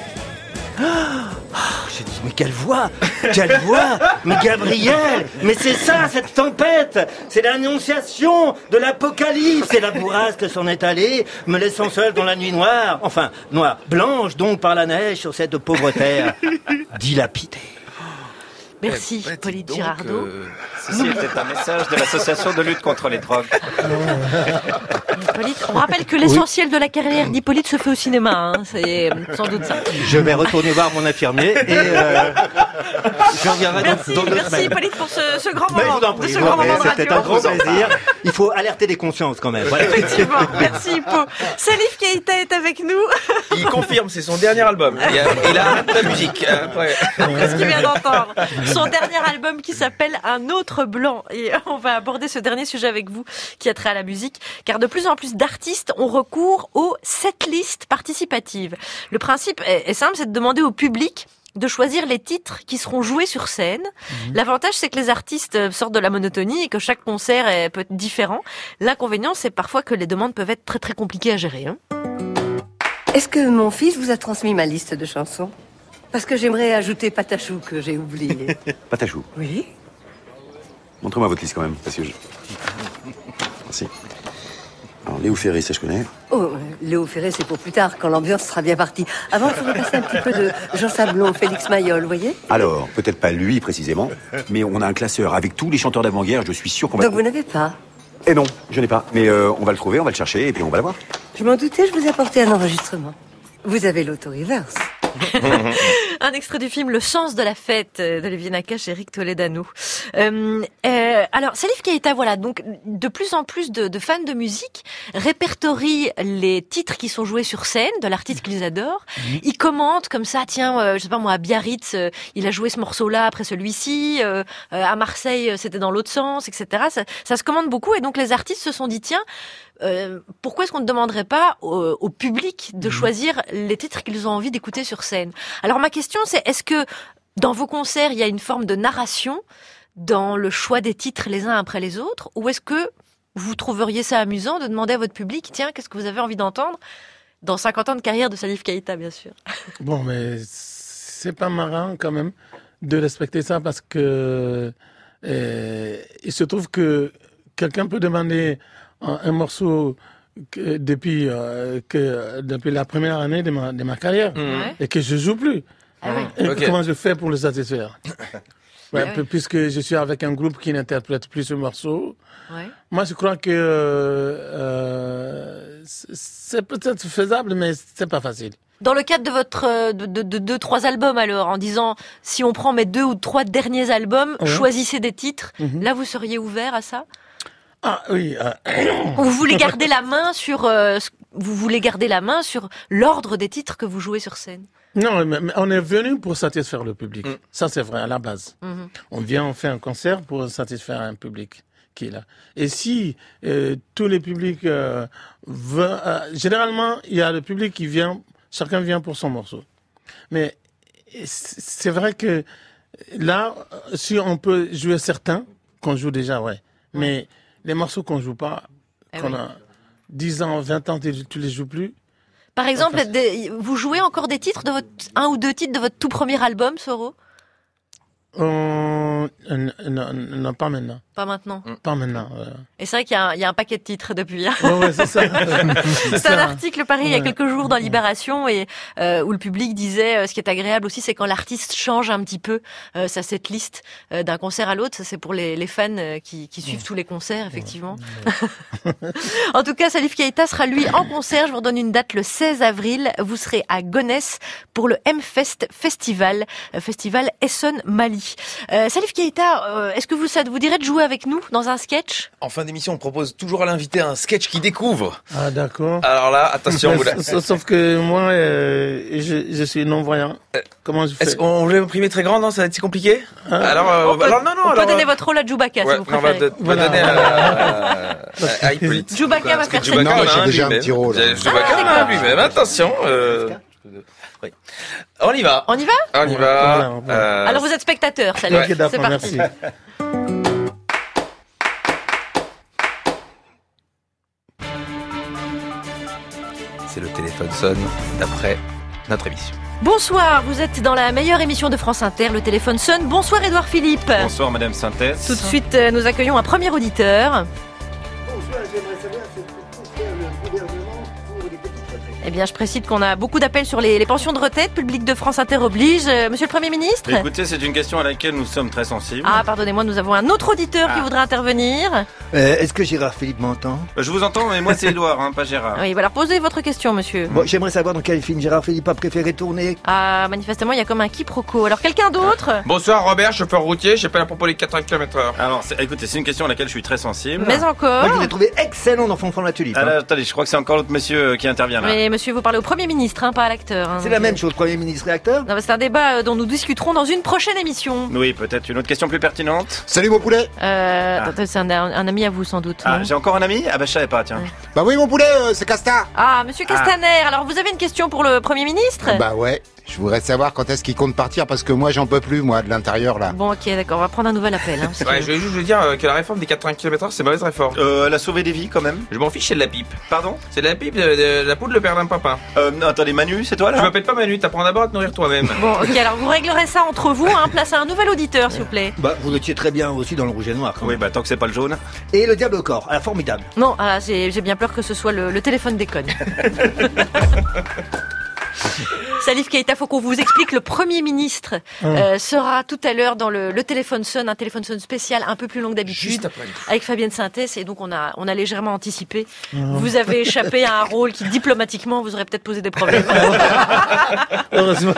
Speaker 10: Oh, j'ai dit, mais quelle voix, quelle voix, mais Gabriel, mais c'est ça cette tempête, c'est l'annonciation de l'apocalypse, et la bourrasque s'en est allée, me laissant seul dans la nuit noire, enfin noire, blanche donc par la neige sur cette pauvre terre dilapidée.
Speaker 1: Merci,
Speaker 2: ouais, ouais,
Speaker 1: Hippolyte Girardot.
Speaker 2: Euh, ceci était un message de l'association de lutte contre les drogues.
Speaker 1: Hippolyte, on rappelle que l'essentiel oui. de la carrière d'Hippolyte se fait au cinéma, hein. C'est sans doute ça.
Speaker 10: Je vais retourner voir mon infirmier et euh, je reviendrai
Speaker 1: merci,
Speaker 10: dans, dans deux
Speaker 1: merci
Speaker 10: semaines.
Speaker 1: Hippolyte pour ce, ce grand moment.
Speaker 10: Mais
Speaker 1: de ce grand moment de radio.
Speaker 10: C'était un grand plaisir. Il faut alerter les consciences quand même. Voilà.
Speaker 1: Effectivement, merci Hippo. Salif Keïta est avec nous.
Speaker 3: Il confirme, c'est son dernier album. Il a, il a arrêté la musique. Après.
Speaker 1: Qu'est-ce qu'il vient d'entendre? Son dernier album qui s'appelle Un autre blanc. Et on va aborder ce dernier sujet avec vous qui a trait à la musique, car de plus en plus d'artistes ont recours aux setlists participatives. Le principe est simple, c'est de demander au public de choisir les titres qui seront joués sur scène. Mmh. L'avantage, c'est que les artistes sortent de la monotonie et que chaque concert est peut être différent. L'inconvénient, c'est parfois que les demandes peuvent être très très compliquées à gérer. Hein.
Speaker 4: Est-ce que mon fils vous a transmis ma liste de chansons ? Parce que j'aimerais ajouter Patachou que j'ai oublié.
Speaker 11: Patachou ?
Speaker 4: Oui.
Speaker 11: Montrez-moi votre liste quand même, parce que je... Merci. Alors, Léo Ferré, ça je connais.
Speaker 4: Oh, Léo Ferré, c'est pour plus tard, quand l'ambiance sera bien partie. Avant, il faudrait passer un petit peu de Jean Sablon, Félix Mayol, vous voyez ?
Speaker 11: Alors, peut-être pas lui précisément, mais on a un classeur avec tous les chanteurs d'avant-guerre, je suis sûr qu'on va...
Speaker 4: Donc vous n'avez pas ?
Speaker 11: Eh non, je n'ai pas. Mais euh, on va le trouver, on va le chercher, et puis on va l'avoir.
Speaker 4: Je m'en doutais, je vous ai apporté un enregistrement. Vous avez l'auto-reverse.
Speaker 1: Un extrait du film Le sens de la fête d'Olivier Nakache et Eric Toledano. Euh, euh, alors, Salif Keïta, voilà, donc de plus en plus de, de fans de musique répertorient les titres qui sont joués sur scène de l'artiste qu'ils adorent. Ils commentent comme ça, tiens, euh, je sais pas moi, à Biarritz, euh, il a joué ce morceau-là après celui-ci, euh, euh, à Marseille, c'était dans l'autre sens, et cetera. Ça, ça se commande beaucoup et donc les artistes se sont dit, tiens, Euh, pourquoi est-ce qu'on ne demanderait pas au, au public de choisir les titres qu'ils ont envie d'écouter sur scène? Alors ma question c'est, est-ce que dans vos concerts il y a une forme de narration dans le choix des titres les uns après les autres, ou est-ce que vous trouveriez ça amusant de demander à votre public, tiens, qu'est-ce que vous avez envie d'entendre dans cinquante ans de carrière de Salif Keïta, bien sûr?
Speaker 8: Bon, mais c'est pas marrant quand même de respecter ça, parce que euh, il se trouve que quelqu'un peut demander un, un morceau que depuis euh, que depuis la première année de ma de ma carrière, mmh. et que je joue plus.
Speaker 1: Ah oui.
Speaker 8: Et
Speaker 1: okay.
Speaker 8: Comment je fais pour le satisfaire? Ouais,
Speaker 1: ah oui.
Speaker 8: Puisque je suis avec un groupe qui n'interprète plus ce morceau.
Speaker 1: Ouais.
Speaker 8: Moi, je crois que euh, c'est peut-être faisable, mais c'est pas facile.
Speaker 1: Dans le cadre de votre de, de, de deux trois albums, alors, en disant si on prend mes deux ou trois derniers albums, ouais. choisissez des titres. Mm-hmm. Là, vous seriez ouvert à ça?
Speaker 8: Ah oui. Euh...
Speaker 1: Vous voulez garder la main sur euh, vous voulez garder la main sur l'ordre des titres que vous jouez sur scène?
Speaker 8: Non, mais, mais on est venu pour satisfaire le public. Mm. Ça, c'est vrai à la base. Mm-hmm. On vient, on fait un concert pour satisfaire un public qui est là. Et si euh, tous les publics euh, veulent, euh, généralement, il y a le public qui vient, chacun vient pour son morceau. Mais c'est vrai que là, si on peut jouer certains, qu'on joue déjà, ouais. Mais les morceaux qu'on joue pas, eh qu'on oui. a dix ans, vingt ans, tu, tu les joues plus.
Speaker 1: Par exemple, enfin, des, vous jouez encore des titres de votre, un ou deux titres de votre tout premier album, Soro?
Speaker 8: Euh, non, non, pas maintenant.
Speaker 1: Pas maintenant.
Speaker 8: Pas maintenant. Ouais.
Speaker 1: Et c'est vrai qu'il y a, un, il y a un paquet de titres depuis. Hein.
Speaker 8: Ouais, ouais, c'est ça.
Speaker 1: c'est c'est un article pareil ouais. il y a quelques jours dans Libération et euh, où le public disait euh, ce qui est agréable aussi, c'est quand l'artiste change un petit peu euh, sa setlist euh, d'un concert à l'autre. Ça c'est pour les, les fans euh, qui, qui suivent ouais. tous les concerts, effectivement. Ouais. En tout cas, Salif Keïta sera lui en concert. Je vous redonne une date le seize avril. Vous serez à Gonesse pour le M-Fest Festival, euh, Festival Essonne Mali. Euh, Salif Salif Keita, euh, est-ce que vous, ça vous dirait de jouer avec nous dans un sketch?
Speaker 3: En fin d'émission, on propose toujours à l'invité un sketch qui découvre.
Speaker 8: Ah, d'accord.
Speaker 3: Alors là, attention. vous la-
Speaker 8: Sauf sauf que moi, euh, je, je suis non-voyant. Comment je fais?
Speaker 3: Est-ce qu'on voulait imprimer très grand, non? Ça va être si compliqué? Alors, euh,
Speaker 1: On peut,
Speaker 3: alors, non, non,
Speaker 1: on
Speaker 3: alors,
Speaker 1: peut donner
Speaker 3: euh,
Speaker 1: votre rôle à Chewbacca,
Speaker 3: ouais,
Speaker 1: si vous
Speaker 3: non, on va,
Speaker 1: préférez.
Speaker 3: de- on va donner à, à, à, à Hippolyte.
Speaker 1: Chewbacca va
Speaker 3: Parce que
Speaker 1: faire
Speaker 3: Chewbacca
Speaker 9: Non, moi,
Speaker 3: en a
Speaker 9: j'ai
Speaker 3: un
Speaker 9: déjà un
Speaker 3: lui-même.
Speaker 9: petit rôle.
Speaker 3: Chewbacca
Speaker 1: Ah,
Speaker 3: en a un
Speaker 1: d'accord.
Speaker 3: lui-même. Attention. Euh... Oui. On y va.
Speaker 1: On y va?
Speaker 3: On y va. Euh,
Speaker 1: Alors vous êtes spectateur, Salif.
Speaker 3: Ouais.
Speaker 1: C'est parti.
Speaker 8: Merci.
Speaker 3: C'est le téléphone sonne d'après notre émission.
Speaker 1: Bonsoir, vous êtes dans la meilleure émission de France Inter, le téléphone sonne. Bonsoir Édouard Philippe.
Speaker 2: Bonsoir Madame Synthèse.
Speaker 1: Tout de suite, euh, nous accueillons un premier auditeur.
Speaker 10: Bonsoir, j'aimerais savoir ce que peut faire le gouvernement pour les petites retraites.
Speaker 1: Eh bien, je précise qu'on a beaucoup d'appels sur les, les pensions de retraite. Public de France Inter oblige. Euh, Monsieur le Premier ministre.
Speaker 2: Écoutez, c'est une question à laquelle nous sommes très sensibles.
Speaker 1: Ah, pardonnez-moi, nous avons un autre auditeur qui voudrait intervenir.
Speaker 10: Euh, Est-ce que Gérard Philippe m'entend?
Speaker 2: Je vous entends, mais moi c'est Édouard, hein, pas Gérard.
Speaker 1: Oui, voilà, posez votre question, monsieur.
Speaker 10: Bon, j'aimerais savoir dans quel film Gérard Philippe a préféré tourner.
Speaker 1: Ah, manifestement, il y a comme un quiproquo. Alors, quelqu'un d'autre?
Speaker 3: Bonsoir Robert, chauffeur routier, j'appelle à propos des quatre-vingts kilomètres heure.
Speaker 2: Alors, c'est- écoutez, c'est une question à laquelle je suis très sensible.
Speaker 1: Mais encore.
Speaker 10: Moi, je l'ai trouvé excellent dans Fonfon la Tulipe.
Speaker 2: Ah,
Speaker 10: hein.
Speaker 2: là, attendez, je crois que c'est encore l'autre monsieur qui intervient là.
Speaker 1: Mais monsieur, vous parlez au Premier ministre, hein, pas à l'acteur. hein.
Speaker 10: C'est la même chose, Premier ministre et acteur.
Speaker 1: Non, mais c'est un débat euh, dont nous discuterons dans une prochaine émission.
Speaker 2: Oui, peut-être une autre question plus pertinente.
Speaker 9: Salut mon poulet.
Speaker 1: Euh,
Speaker 2: Ah.
Speaker 1: attends, c'est un, un ami à vous, sans doute.
Speaker 2: Ah,
Speaker 1: non
Speaker 2: j'ai encore un ami? Ah bah je savais pas, tiens.
Speaker 9: Bah oui mon poulet, euh, c'est Casta.
Speaker 1: Ah, monsieur Castaner, alors vous avez une question pour le Premier ministre?
Speaker 9: Bah ouais, je voudrais savoir quand est-ce qu'il compte partir parce que moi j'en peux plus moi de l'intérieur là.
Speaker 1: Bon, ok, d'accord, on va prendre un nouvel appel. Hein, parce
Speaker 3: Ouais,
Speaker 1: que-
Speaker 3: je voulais juste vous dire euh, que la réforme des quatre-vingts kilomètres heure, c'est mauvaise réforme.
Speaker 2: Euh, elle a sauvé des vies quand même.
Speaker 3: Je m'en fiche, c'est de la pipe.
Speaker 2: Pardon?
Speaker 3: C'est de la pipe, de, de- de la poudre, le père d'un papin.
Speaker 2: Euh, non, attendez, Manu, c'est toi
Speaker 3: Tu
Speaker 2: là?
Speaker 3: m'appelles pas Manu, t'apprends d'abord à te nourrir toi-même.
Speaker 1: Bon, ok, alors vous réglerez ça entre vous, hein, place à un nouvel auditeur, s'il vous plaît.
Speaker 10: Bah, vous étiez très bien aussi dans le rouge et noir. quand
Speaker 2: Oui,
Speaker 10: même.
Speaker 2: bah tant que c'est pas le jaune.
Speaker 10: Et le diable au corps, ah, formidable.
Speaker 1: Non, ah, j'ai j'ai bien peur que ce soit le, le téléphone déconne. Salif Keita, faut qu'on vous explique. Le Premier ministre euh, sera tout à l'heure dans le, le téléphone sonne, un téléphone sonne spécial un peu plus long que d'habitude,
Speaker 3: Juste après.
Speaker 1: avec Fabienne Synthèse, et donc on a, on a légèrement anticipé. Vous avez échappé à un rôle qui, diplomatiquement, vous aurait peut-être posé des problèmes.
Speaker 8: Heureusement.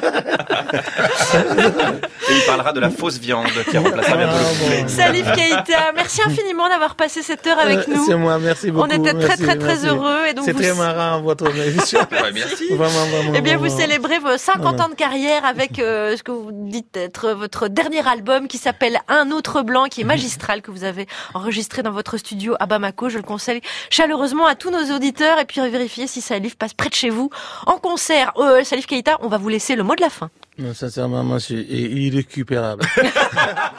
Speaker 2: Et il parlera de la fausse viande qui remplacera bientôt
Speaker 8: Ah,
Speaker 2: le poulet.
Speaker 8: bon.
Speaker 1: Salif Keita, merci infiniment d'avoir passé cette heure avec
Speaker 8: Euh,
Speaker 1: nous.
Speaker 8: C'est moi, merci beaucoup.
Speaker 1: On était très
Speaker 8: merci,
Speaker 1: très très
Speaker 8: merci.
Speaker 1: heureux, et donc
Speaker 8: C'est
Speaker 1: vous...
Speaker 8: très marrant votre émission.
Speaker 3: Ouais, merci.
Speaker 8: Vraiment, vraiment.
Speaker 1: Eh bien, vous
Speaker 8: vraiment.
Speaker 1: célébrez vos cinquante
Speaker 8: Voilà.
Speaker 1: ans de carrière avec euh, ce que vous dites être votre dernier album qui s'appelle Un autre blanc, qui est magistral, que vous avez enregistré dans votre studio à Bamako. Je le conseille chaleureusement à tous nos auditeurs, et puis vérifiez si Salif passe près de chez vous en concert. Euh, Salif Keita, on va vous laisser le mot de la fin.
Speaker 8: Non, sincèrement, moi, je suis irrécupérable.